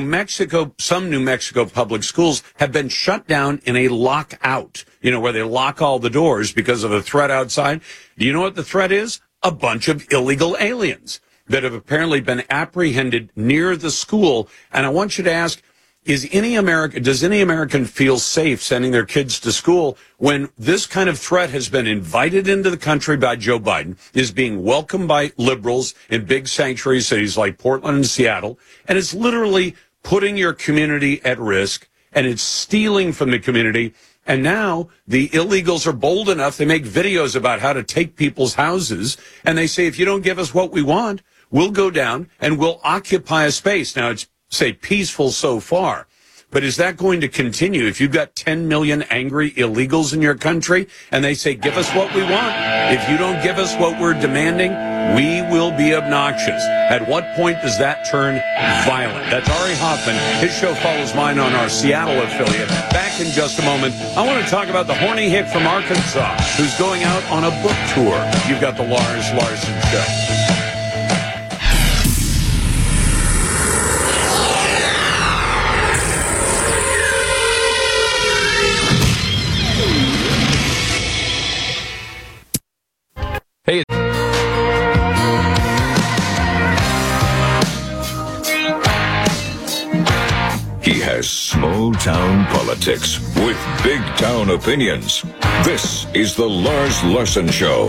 some New Mexico public schools have been shut down in a lockout, where they lock all the doors because of a threat outside. Do you know what the threat is? A bunch of illegal aliens that have apparently been apprehended near the school. And I want you to ask, does any American feel safe sending their kids to school when this kind of threat has been invited into the country by Joe Biden, is being welcomed by liberals in big sanctuary cities like Portland and Seattle, and it's literally putting your community at risk, and it's stealing from the community. And now the illegals are bold enough, they make videos about how to take people's houses, and they say, if you don't give us what we want, we'll go down and we'll occupy a space. Now, it's say peaceful so far, but is that going to continue if you've got 10 million angry illegals in your country and they say, give us what we want? If you don't give us what we're demanding, we will be obnoxious. At what point does that turn violent? That's Ari Hoffman. His show follows mine on our Seattle affiliate. Back in just a moment, I want to talk about the horny hick from Arkansas who's going out on a book tour. You've got the Lars Larson Show. Hey. He has small town politics with big town opinions. This is the Lars Larson Show.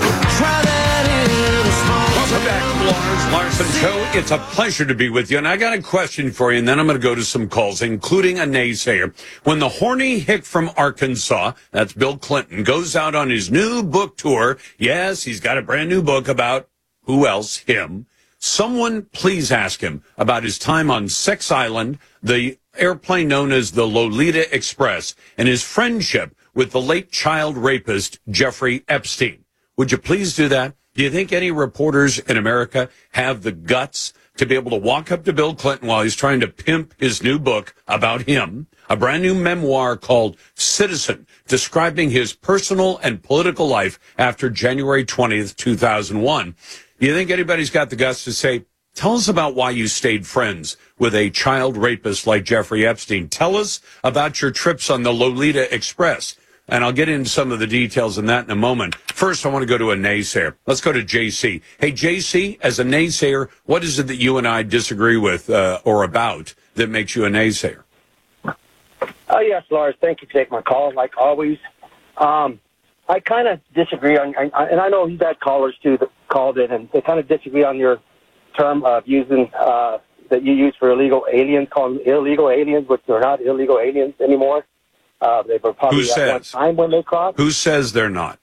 Welcome back to the Lars Larson Show. It's a pleasure to be with you. And I got a question for you, and then I'm going to go to some calls, including a naysayer. When the horny hick from Arkansas, that's Bill Clinton, goes out on his new book tour, yes, he's got a brand new book about who else? Him. Someone please ask him about his time on Sex Island, the airplane known as the Lolita Express, and his friendship with the late child rapist Jeffrey Epstein. Would you please do that? Do you think any reporters in America have the guts to be able to walk up to Bill Clinton while he's trying to pimp his new book about him, a brand new memoir called Citizen, describing his personal and political life after January 20th, 2001? Do you think anybody's got the guts to say, tell us about why you stayed friends with a child rapist like Jeffrey Epstein? Tell us about your trips on the Lolita Express. And I'll get into some of the details in that in a moment. First, I want to go to a naysayer. Let's go to JC. Hey, JC, as a naysayer, what is it that you and I disagree with or about that makes you a naysayer? Yes, Lars. Thank you for taking my call, like always. I kind of disagree on, and I know you've had callers, too, that called in, and they kind of disagree on your term of using that you use for illegal aliens, calling them illegal aliens, which they're not illegal aliens anymore. They were probably Who says? At one time when they crossed. Who says they're not?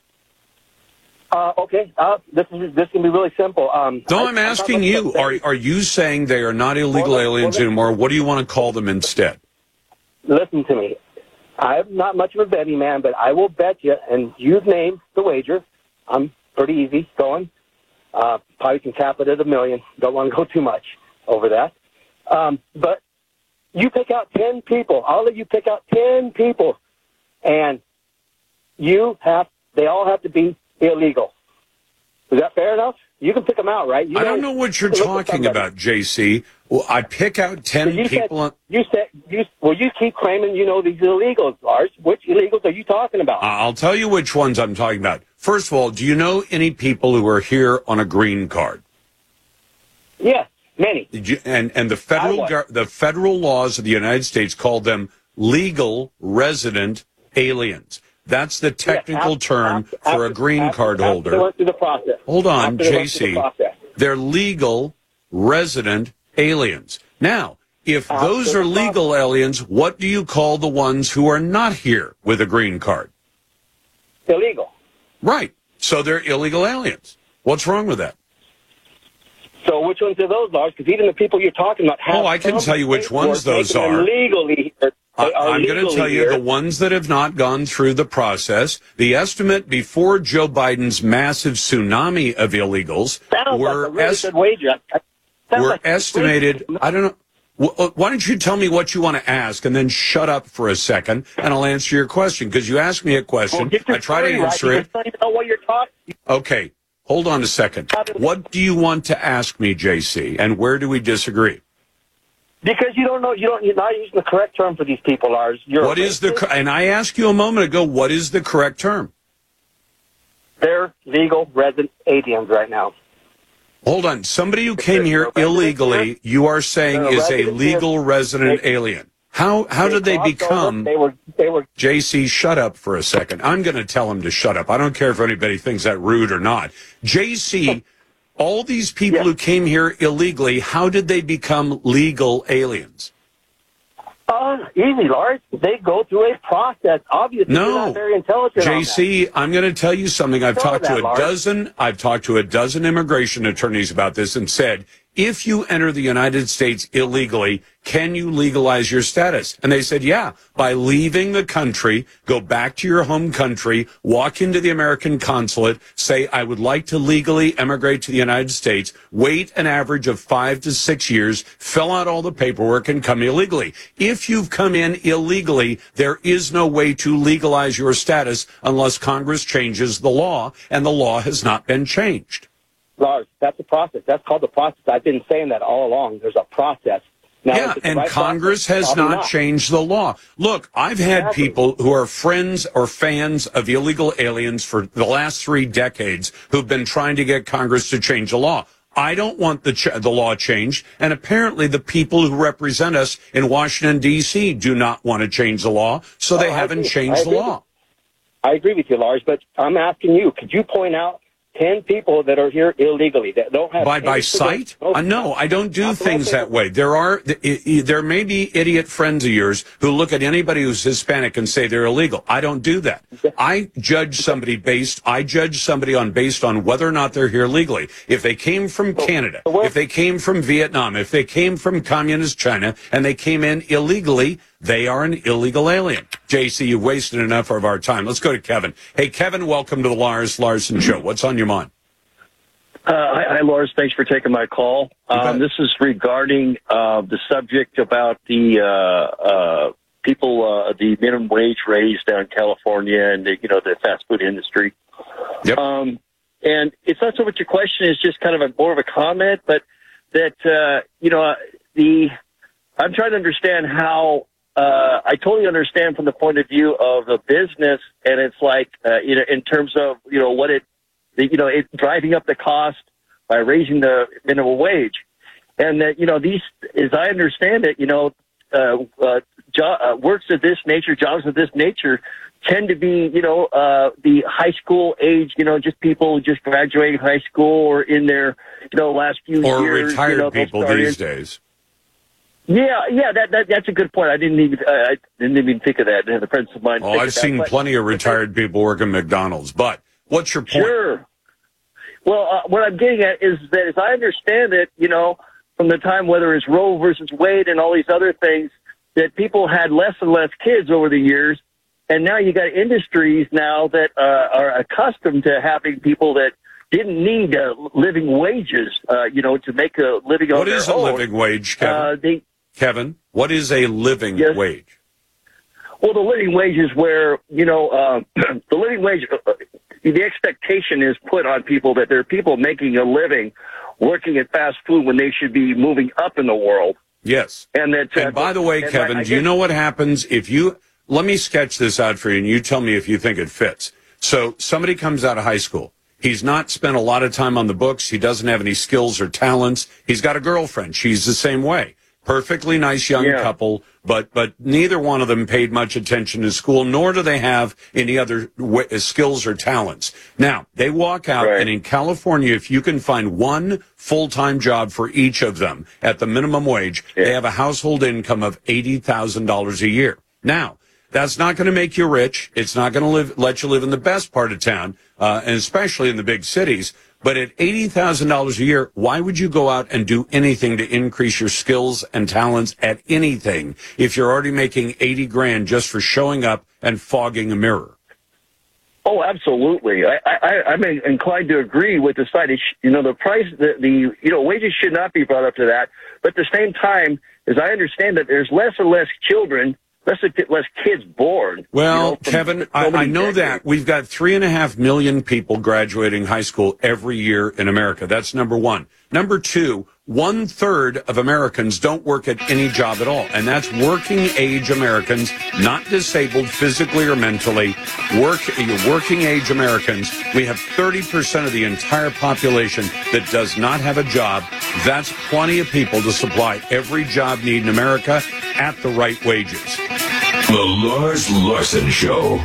Okay, this can be really simple. No, I'm asking you. Are you saying they are not illegal aliens anymore? What do you want to call them instead? Listen to me. I'm not much of a betting man, but I will bet you, and you've named the wager. I'm pretty easy going. Probably can cap it at $1 million. Don't want to go too much over that. But you pick out 10 people. I'll let you pick out 10 people, and they all have to be illegal. Is that fair enough? You can pick them out, right? I don't know what you're talking about, JC. Well, I pick out 10 people. You keep claiming you know these illegals, Lars. Which illegals are you talking about? I'll tell you which ones I'm talking about. First of all, do you know any people who are here on a green card? Yes, many. And the federal laws of the United States call them legal resident aliens. That's the technical term for a green card holder. They went through the process. Hold on, JC. They're legal resident aliens. Now, if those are legal aliens, what do you call the ones who are not here with a green card? Illegal. Right. So they're illegal aliens. What's wrong with that? So which ones are those, Lars? Because even the people you're talking about have I can tell you which ones those are. Legally, I'm going to tell you the ones that have not gone through the process. The estimate before Joe Biden's massive tsunami of illegals were estimated. I don't know. Why don't you tell me what you want to ask and then shut up for a second and I'll answer your question because you asked me a question. I try to answer it. I don't even know what you're talking. Okay. Hold on a second. What do you want to ask me, JC, and where do we disagree? Because you don't know, you're not using the correct term for these people, Lars. And I asked you a moment ago, what is the correct term? They're legal resident aliens right now. Hold on. Somebody who came here illegally, you are saying is a legal resident alien. How did they become? They were. JC, shut up for a second. I'm going to tell him to shut up. I don't care if anybody thinks that rude or not. JC, all these people who came here illegally, how did they become legal aliens? Easy, Lars. They go through a process. Obviously, they're not very intelligent. JC, I'm going to tell you something. I've talked to a dozen immigration attorneys about this and said, if you enter the United States illegally, can you legalize your status? And they said, yeah, by leaving the country, go back to your home country, walk into the American consulate, say, I would like to legally emigrate to the United States, wait an average of 5 to 6 years, fill out all the paperwork, and come illegally. If you've come in illegally, there is no way to legalize your status unless Congress changes the law, and the law has not been changed. Lars, that's a process. That's called the process. I've been saying that all along. There's a process. Now, and Congress has not changed the law. Look, I've had people who are friends or fans of illegal aliens for the last 3 decades who've been trying to get Congress to change the law. I don't want the law changed, and apparently the people who represent us in Washington, D.C. do not want to change the law, so they haven't changed the law. I agree with you, Lars, but I'm asking you, could you point out 10 people that are here illegally that don't have by sight? No, I don't do things that way. There may be idiot friends of yours who look at anybody who's Hispanic and say they're illegal. I don't do that. I judge somebody based on whether or not they're here legally. If they came from Canada, if they came from Vietnam, if they came from communist China and they came in illegally, they are an illegal alien. JC, you've wasted enough of our time. Let's go to Kevin. Hey, Kevin, welcome to the Lars Larson Show. What's on your mind? Hi, Lars. Thanks for taking my call. This is regarding the subject about the people, the minimum wage raised down in California and the fast food industry. Yep. And it's not so much a question; it's just kind of more of a comment. But that I'm trying to understand how. I totally understand from the point of view of a business, and it's like, in terms of, what it driving up the cost by raising the minimum wage. And that, these, as I understand it, works of this nature, jobs of this nature tend to be, the high school age, just people just graduating high school or in their, last few years. Or retired people these days. Yeah, that's a good point. I didn't even think of that. The friends of mine. Oh, I've seen plenty of retired people working McDonald's. But what's your point? Sure. Well, what I'm getting at is that, as I understand it, from the time whether it's Roe versus Wade and all these other things, that people had less and less kids over the years, and now you got industries now that are accustomed to having people that didn't need living wages, to make a living on their own. What is a living wage, Kevin? Kevin, what is a living wage? Well, the living wage is where, the living wage, the expectation is put on people that there are people making a living working at fast food when they should be moving up in the world. Yes. And by the way, Kevin, do you know what happens if you, let me sketch this out for you and you tell me if you think it fits. So somebody comes out of high school. He's not spent a lot of time on the books. He doesn't have any skills or talents. He's got a girlfriend. She's the same way. Perfectly nice young couple, but neither one of them paid much attention to school, nor do they have any other skills or talents. Now, they walk out, and in California, if you can find one full-time job for each of them at the minimum wage, they have a household income of $80,000 a year. Now, that's not going to make you rich. It's not going to let you live in the best part of town, and especially in the big cities. But at $80,000 a year, why would you go out and do anything to increase your skills and talents at anything if you're already making 80 grand just for showing up and fogging a mirror? Oh, absolutely. I'm inclined to agree with the side. The price, the wages should not be brought up to that. But at the same time, as I understand it, there's less and less children, less kids born. Well, Kevin, I know that we've got 3.5 million people graduating high school every year in America. That's number one. Number two, 1/3 of Americans don't work at any job at all. And that's working age Americans, not disabled physically or mentally. Working age Americans. We have 30% of the entire population that does not have a job. That's plenty of people to supply every job need in America at the right wages. The Lars Larson Show.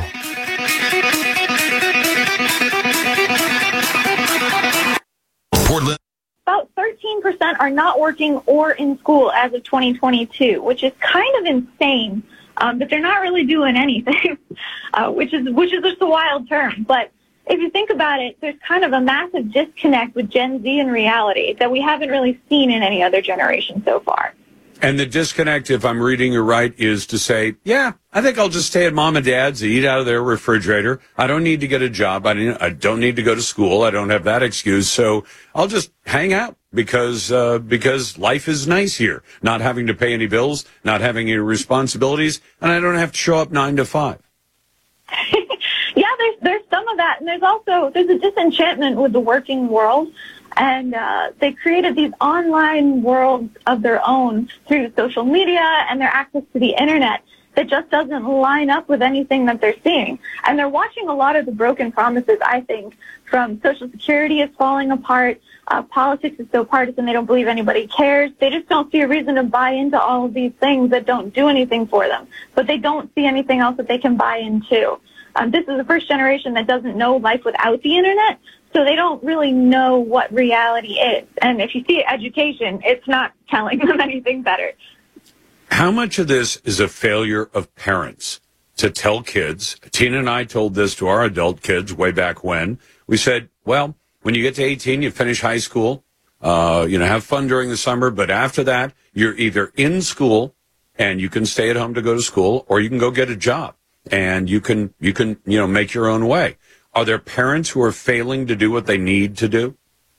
Portland. About 13% are not working or in school as of 2022, which is kind of insane. But they're not really doing anything, which is just a wild term. But if you think about it, there's kind of a massive disconnect with Gen Z in reality that we haven't really seen in any other generation so far. And the disconnect, if I'm reading you right, is to say, yeah, I think I'll just stay at mom and dad's, eat out of their refrigerator. I don't need to get a job. I don't need to go to school. I don't have that excuse. So I'll just hang out because life is nice here. Not having to pay any bills, not having any responsibilities, and I don't have to show up 9 to 5. Yeah, there's some of that. And there's a disenchantment with the working world. And they created these online worlds of their own through social media and their access to the internet that just doesn't line up with anything that they're seeing. And they're watching a lot of the broken promises, I think, from Social Security is falling apart, politics is so partisan they don't believe anybody cares. They just don't see a reason to buy into all of these things that don't do anything for them. But they don't see anything else that they can buy into. This is the first generation that doesn't know life without the internet, so they don't really know what reality is. And if you see education, it's not telling them anything better. How much of this is a failure of parents to tell kids? Tina and I told this to our adult kids way back when. We said, well, when you get to 18, you finish high school, have fun during the summer, but after that, you're either in school and you can stay at home to go to school, or you can go get a job and you can make your own way. Are there parents who are failing to do what they need to do?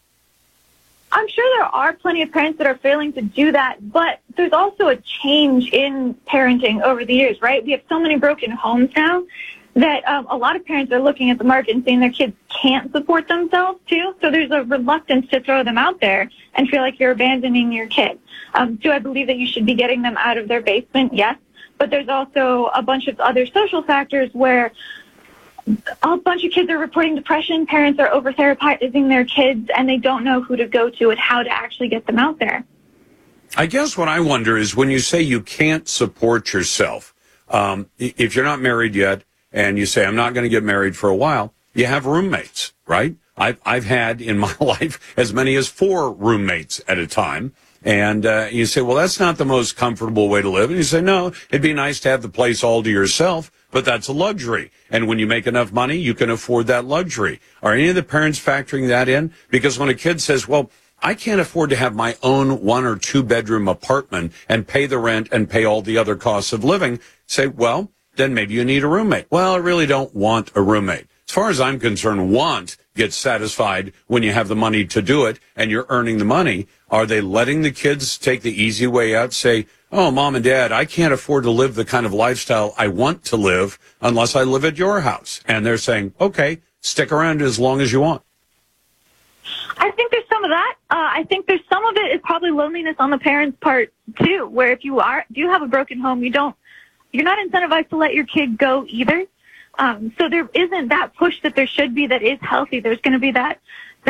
I'm sure there are plenty of parents that are failing to do that, but there's also a change in parenting over the years, right? We have so many broken homes now that a lot of parents are looking at the market and saying their kids can't support themselves too. So there's a reluctance to throw them out there and feel like you're abandoning your kids. Do I believe that you should be getting them out of their basement? Yes. But there's also a bunch of other social factors where a bunch of kids are reporting depression, parents are over-therapizing their kids, and they don't know who to go to and how to actually get them out there. I guess what I wonder is when you say you can't support yourself, if you're not married yet and you say, I'm not going to get married for a while, you have roommates, right? I've had in my life as many as 4 roommates at a time. And you say, well, that's not the most comfortable way to live. And you say, no, it'd be nice to have the place all to yourself, but that's a luxury. And when you make enough money, you can afford that luxury. Are any of the parents factoring that in? Because when a kid says, well, I can't afford to have my own 1 or 2 bedroom apartment and pay the rent and pay all the other costs of living, say, well, then maybe you need a roommate. Well, I really don't want a roommate. As far as I'm concerned, want gets satisfied when you have the money to do it and you're earning the money. Are they letting the kids take the easy way out, say, oh, mom and dad, I can't afford to live the kind of lifestyle I want to live unless I live at your house? And they're saying, okay, stick around as long as you want. I think there's some of that. I think there's some of it is probably loneliness on the parents' part, too, where if you do have a broken home, you're not incentivized to let your kid go either. So there isn't that push that there should be that is healthy. There's going to be that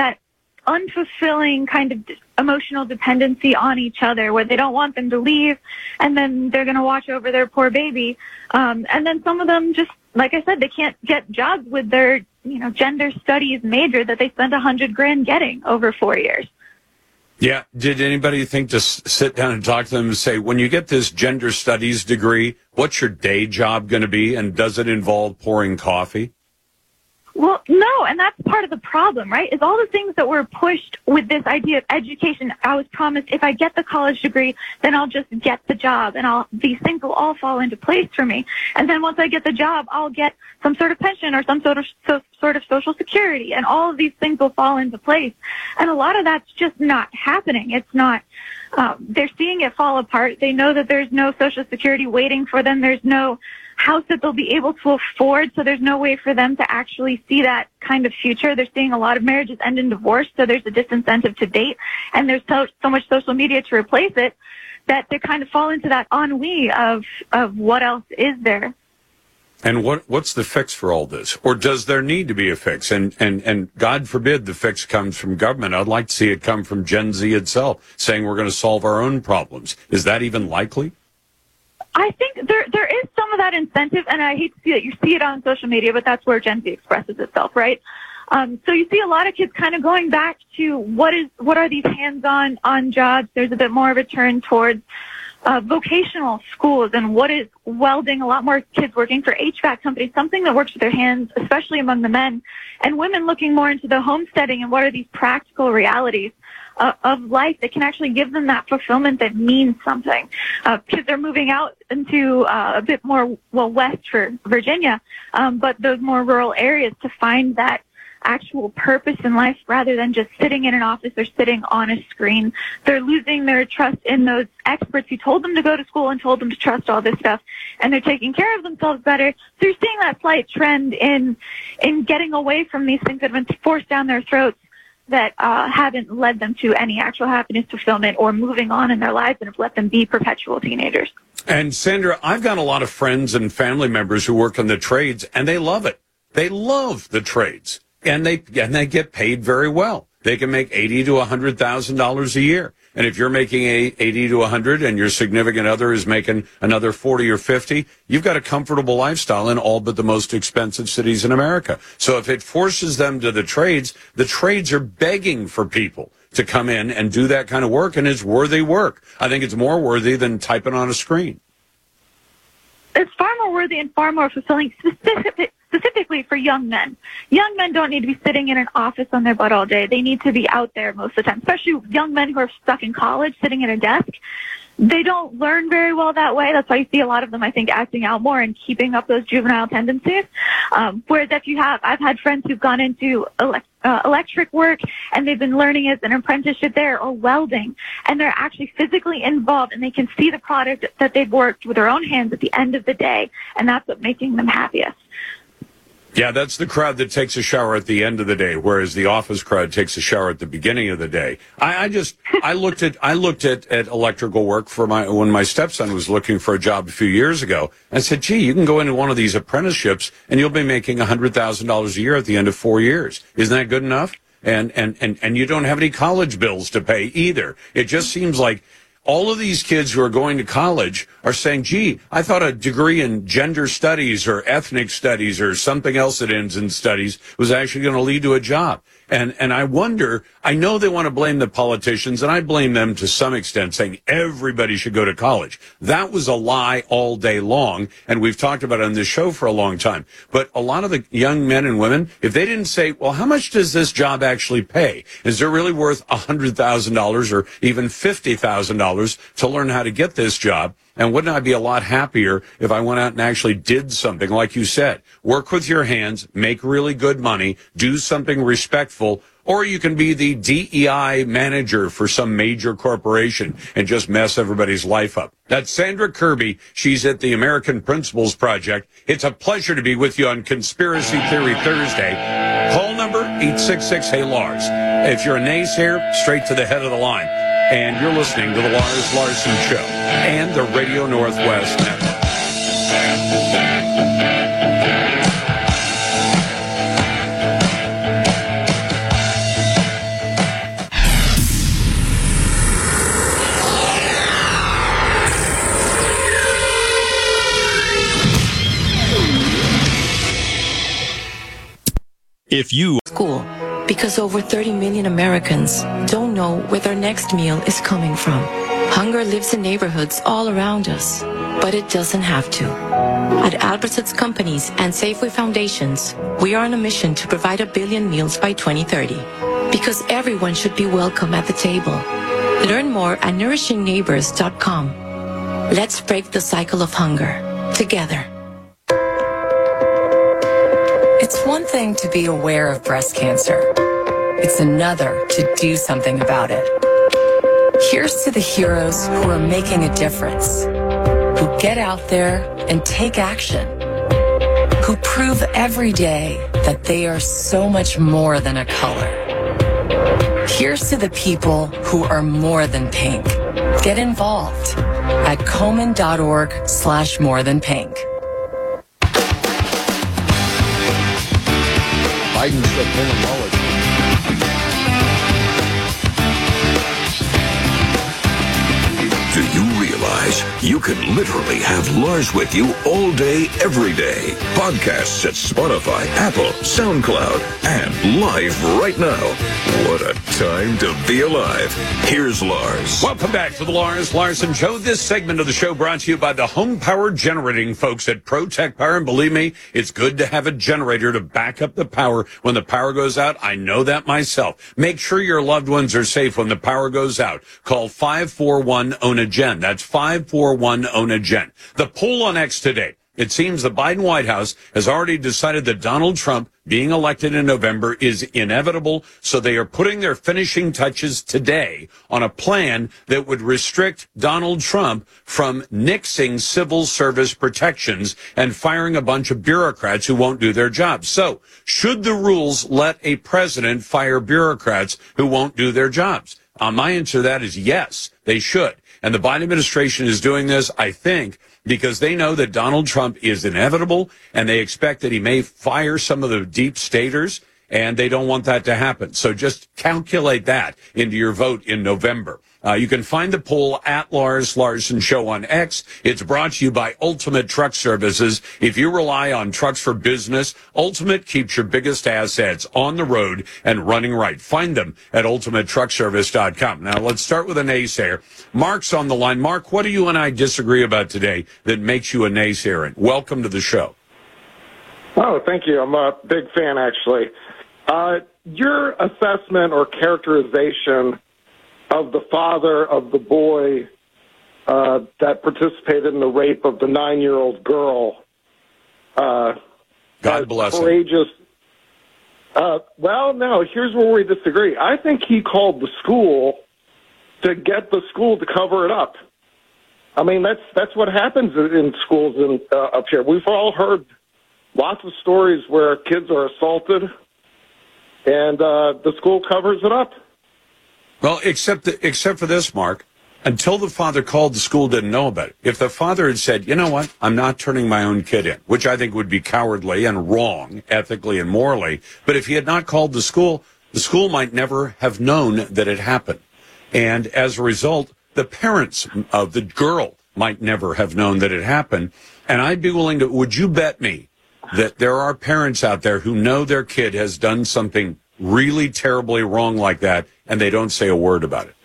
unfulfilling kind of emotional dependency on each other where they don't want them to leave, and then they're going to watch over their poor baby. And then some of them just, like I said, they can't get jobs with their, gender studies major that they spent $100,000 getting over 4 years. Yeah. Did anybody think to sit down and talk to them and say, when you get this gender studies degree, what's your day job going to be? And does it involve pouring coffee? Well, no, and that's part of the problem, right, is all the things that were pushed with this idea of education. I was promised if I get the college degree, then I'll just get the job, and these things will all fall into place for me. And then once I get the job, I'll get some sort of pension or some sort of Social Security, and all of these things will fall into place. And a lot of that's just not happening. It's not. They're seeing it fall apart. They know that there's no Social Security waiting for them. There's no house that they'll be able to afford, so there's no way for them to actually see that kind of future. They're seeing a lot of marriages end in divorce, so there's a disincentive to date, and there's so much social media to replace it that they kind of fall into that ennui of what else is there. And what's the fix for all this? Or does there need to be a fix? And God forbid the fix comes from government. I'd like to see it come from Gen Z itself, saying we're going to solve our own problems. Is that even likely? I think there is some of that incentive, and I hate to see that you see it on social media, but that's where Gen Z expresses itself, right? So you see a lot of kids kind of going back to what are these hands-on jobs. There's a bit more of a turn towards vocational schools, and what is welding. A lot more kids working for HVAC companies, something that works with their hands, especially among the men, and women looking more into the homesteading and what are these practical realities of life that can actually give them that fulfillment that means something. Kids are moving out into a bit more, west for Virginia, but those more rural areas to find that actual purpose in life rather than just sitting in an office or sitting on a screen. They're losing their trust in those experts who told them to go to school and told them to trust all this stuff, and they're taking care of themselves better. So you're seeing that slight trend in getting away from these things that have been forced down their throats that haven't led them to any actual happiness, fulfillment, or moving on in their lives and have let them be perpetual teenagers. And Sandra, I've got a lot of friends and family members who work in the trades, and they love it. They love the trades, and they get paid very well. They can make $80,000 to $100,000 a year. And if you're making $80,000 to $100,000 and your significant other is making another $40,000 or $50,000, you've got a comfortable lifestyle in all but the most expensive cities in America. So if it forces them to the trades are begging for people to come in and do that kind of work, and it's worthy work. I think it's more worthy than typing on a screen. It's far more worthy and far more fulfilling, specifically for young men. Young men don't need to be sitting in an office on their butt all day. They need to be out there most of the time, especially young men who are stuck in college, sitting at a desk. They don't learn very well that way. That's why you see a lot of them, I think, acting out more and keeping up those juvenile tendencies. Whereas I've had friends who've gone into electric work and they've been learning as an apprenticeship there, or welding, and they're actually physically involved and they can see the product that they've worked with their own hands at the end of the day, and that's what's making them happiest. Yeah, that's the crowd that takes a shower at the end of the day, whereas the office crowd takes a shower at the beginning of the day. I looked at electrical work when my stepson was looking for a job a few years ago. I said, gee, you can go into one of these apprenticeships and you'll be making $100,000 a year at the end of 4 years. Isn't that good enough? And you don't have any college bills to pay either. It just seems like all of these kids who are going to college are saying, gee, I thought a degree in gender studies or ethnic studies or something else that ends in studies was actually going to lead to a job. And I wonder, I know they want to blame the politicians, and I blame them to some extent, saying everybody should go to college. That was a lie all day long, and we've talked about it on this show for a long time. But a lot of the young men and women, if they didn't say, well, how much does this job actually pay? Is it really worth $100,000 or even $50,000 to learn how to get this job? And wouldn't I be a lot happier if I went out and actually did something, like you said, work with your hands, make really good money, do something respectful, or you can be the DEI manager for some major corporation and just mess everybody's life up. That's Sandra Kirby. She's at the American Principles Project. It's a pleasure to be with you on Conspiracy Theory Thursday. Call number 866-HEY-LARS. If you're a naysayer, straight to the head of the line. And you're listening to the Lars Larson Show and the Radio Northwest Network. If you school, because over 30 million Americans don't know where their next meal is coming from. Hunger lives in neighborhoods all around us, but it doesn't have to. At Albertsons Companies and Safeway Foundations, we are on a mission to provide 1 billion meals by 2030, because everyone should be welcome at the table. Learn more at NourishingNeighbors.com. Let's break the cycle of hunger together. It's one thing to be aware of breast cancer. It's another to do something about it. Here's to the heroes who are making a difference, who get out there and take action, who prove every day that they are so much more than a color. Here's to the people who are more than pink. Get involved at Komen.org/morethanpink. Biden's still pulling Mueller. Do you realize you can literally have Lars with you all day, every day? Podcasts at Spotify, Apple, SoundCloud, and live right now. What a time to be alive. Here's Lars. Welcome back to the Lars Larson Show. This segment of the show brought to you by the home power generating folks at ProTech Power. And believe me, it's good to have a generator to back up the power when the power goes out. I know that myself. Make sure your loved ones are safe when the power goes out. Call 541-OWN-A-GEN. That's 541-OWN-A-GEN. The poll on X today. It seems the Biden White House has already decided that Donald Trump being elected in November is inevitable, so they are putting their finishing touches today on a plan that would restrict Donald Trump from nixing civil service protections and firing a bunch of bureaucrats who won't do their jobs. So, should the rules let a president fire bureaucrats who won't do their jobs? My answer to that is yes, they should. And the Biden administration is doing this, I think, because they know that Donald Trump is inevitable, and they expect that he may fire some of the deep staters, and they don't want that to happen. So just calculate that into your vote in November. You can find the poll at Lars Larson Show on X. It's brought to you by Ultimate Truck Services. If you rely on trucks for business, Ultimate keeps your biggest assets on the road and running right. Find them at ultimatetruckservice.com. Now, let's start with a naysayer. Mark's on the line. Mark, what do you and I disagree about today that makes you a naysayer? And welcome to the show. Oh, thank you. I'm a big fan, actually. Your assessment or characterization of the father of the boy that participated in the rape of the 9-year-old girl. God bless him. Courageous. Well, no, here's where we disagree. I think he called the school to get the school to cover it up. I mean, that's what happens in schools up here. We've all heard lots of stories where kids are assaulted, and the school covers it up. Well, except for this, Mark, until the father called, the school didn't know about it. If the father had said, you know what, I'm not turning my own kid in, which I think would be cowardly and wrong, ethically and morally, but if he had not called the school might never have known that it happened. And as a result, the parents of the girl might never have known that it happened. And I'd be willing to, would you bet me that there are parents out there who know their kid has done something really terribly wrong like that, and they don't say a word about it?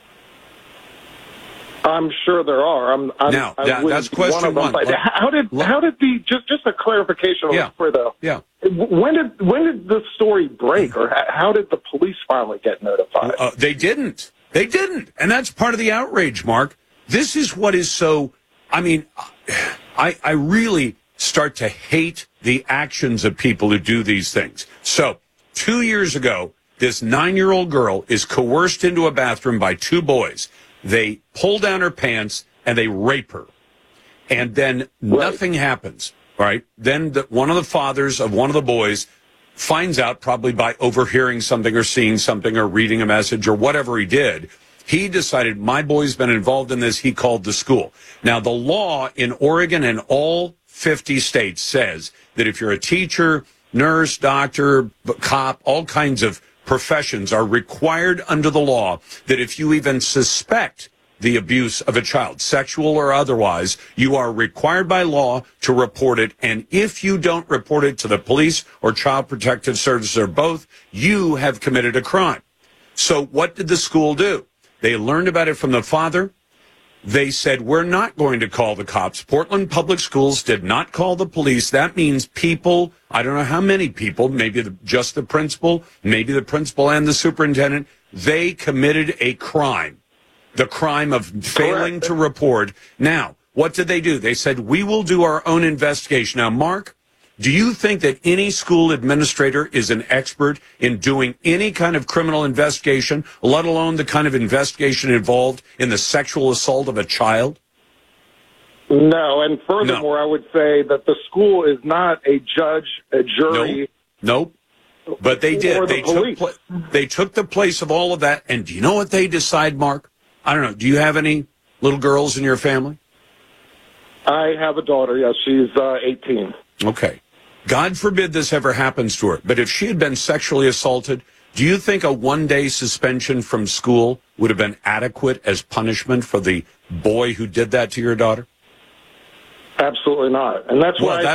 I'm sure there are. That's question one. How did the just a clarification on this, though? Yeah. When did the story break, or how did the police finally get notified? They didn't, and that's part of the outrage, Mark. This is what is so. I mean, I really start to hate the actions of people who do these things. So 2 years ago, this 9-year-old girl is coerced into a bathroom by two boys. They pull down her pants and they rape her. And then nothing happens, right? Then one of the fathers of one of the boys finds out, probably by overhearing something or seeing something or reading a message or whatever he did. He decided, my boy's been involved in this. He called the school. Now, the law in Oregon and all 50 states says that if you're a teacher, nurse, doctor, cop, all kinds of professions are required under the law that if you even suspect the abuse of a child, sexual or otherwise, you are required by law to report it. And if you don't report it to the police or Child Protective Services or both, you have committed a crime. So what did the school do? They learned about it from the father. They said, we're not going to call the cops. Portland Public Schools did not call the police. That means people, I don't know how many people, maybe just the principal, maybe the principal and the superintendent, they committed a crime, the crime of failing to report. Now, what did they do? They said, we will do our own investigation. Now, Mark, do you think that any school administrator is an expert in doing any kind of criminal investigation, let alone the kind of investigation involved in the sexual assault of a child? No, and furthermore, I would say that the school is not a judge, a jury. Nope. But they did. The they took the place of all of that. And do you know what they decide, Mark? I don't know. Do you have any little girls in your family? I have a daughter, yes. She's 18. Okay. God forbid this ever happens to her. But if she had been sexually assaulted, do you think a one-day suspension from school would have been adequate as punishment for the boy who did that to your daughter? Absolutely not. And that's why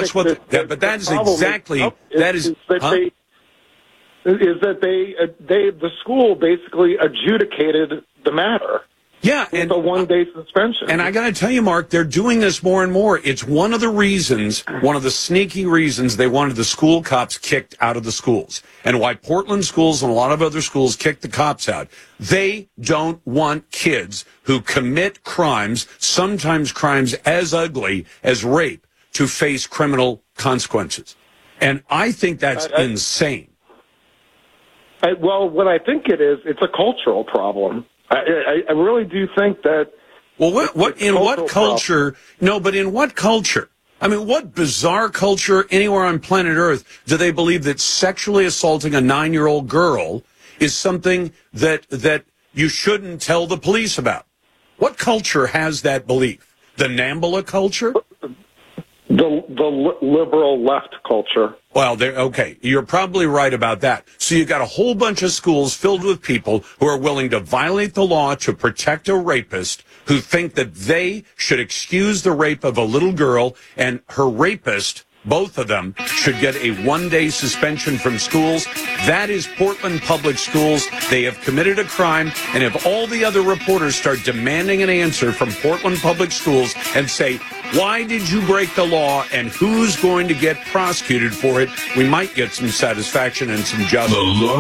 the school basically adjudicated the matter. Yeah, and a one-day suspension. And I got to tell you, Mark, they're doing this more and more. It's one of the reasons, one of the sneaky reasons they wanted the school cops kicked out of the schools, and why Portland schools and a lot of other schools kicked the cops out. They don't want kids who commit crimes, sometimes crimes as ugly as rape, to face criminal consequences. And I think that's insane. Well, what I think it is, it's a cultural problem. I really do think that. Well, in what culture? No, but in what culture? I mean, what bizarre culture anywhere on planet Earth do they believe that sexually assaulting a 9-year-old girl is something that you shouldn't tell the police about? What culture has that belief? The NAMBLA culture? The liberal left culture. Well, okay, you're probably right about that. So you got a whole bunch of schools filled with people who are willing to violate the law to protect a rapist, who think that they should excuse the rape of a little girl, and her rapist, both of them, should get a one-day suspension from schools. That is Portland Public Schools. They have committed a crime, and if all the other reporters start demanding an answer from Portland Public Schools and say, why did you break the law and who's going to get prosecuted for it, we might get some satisfaction and some justice.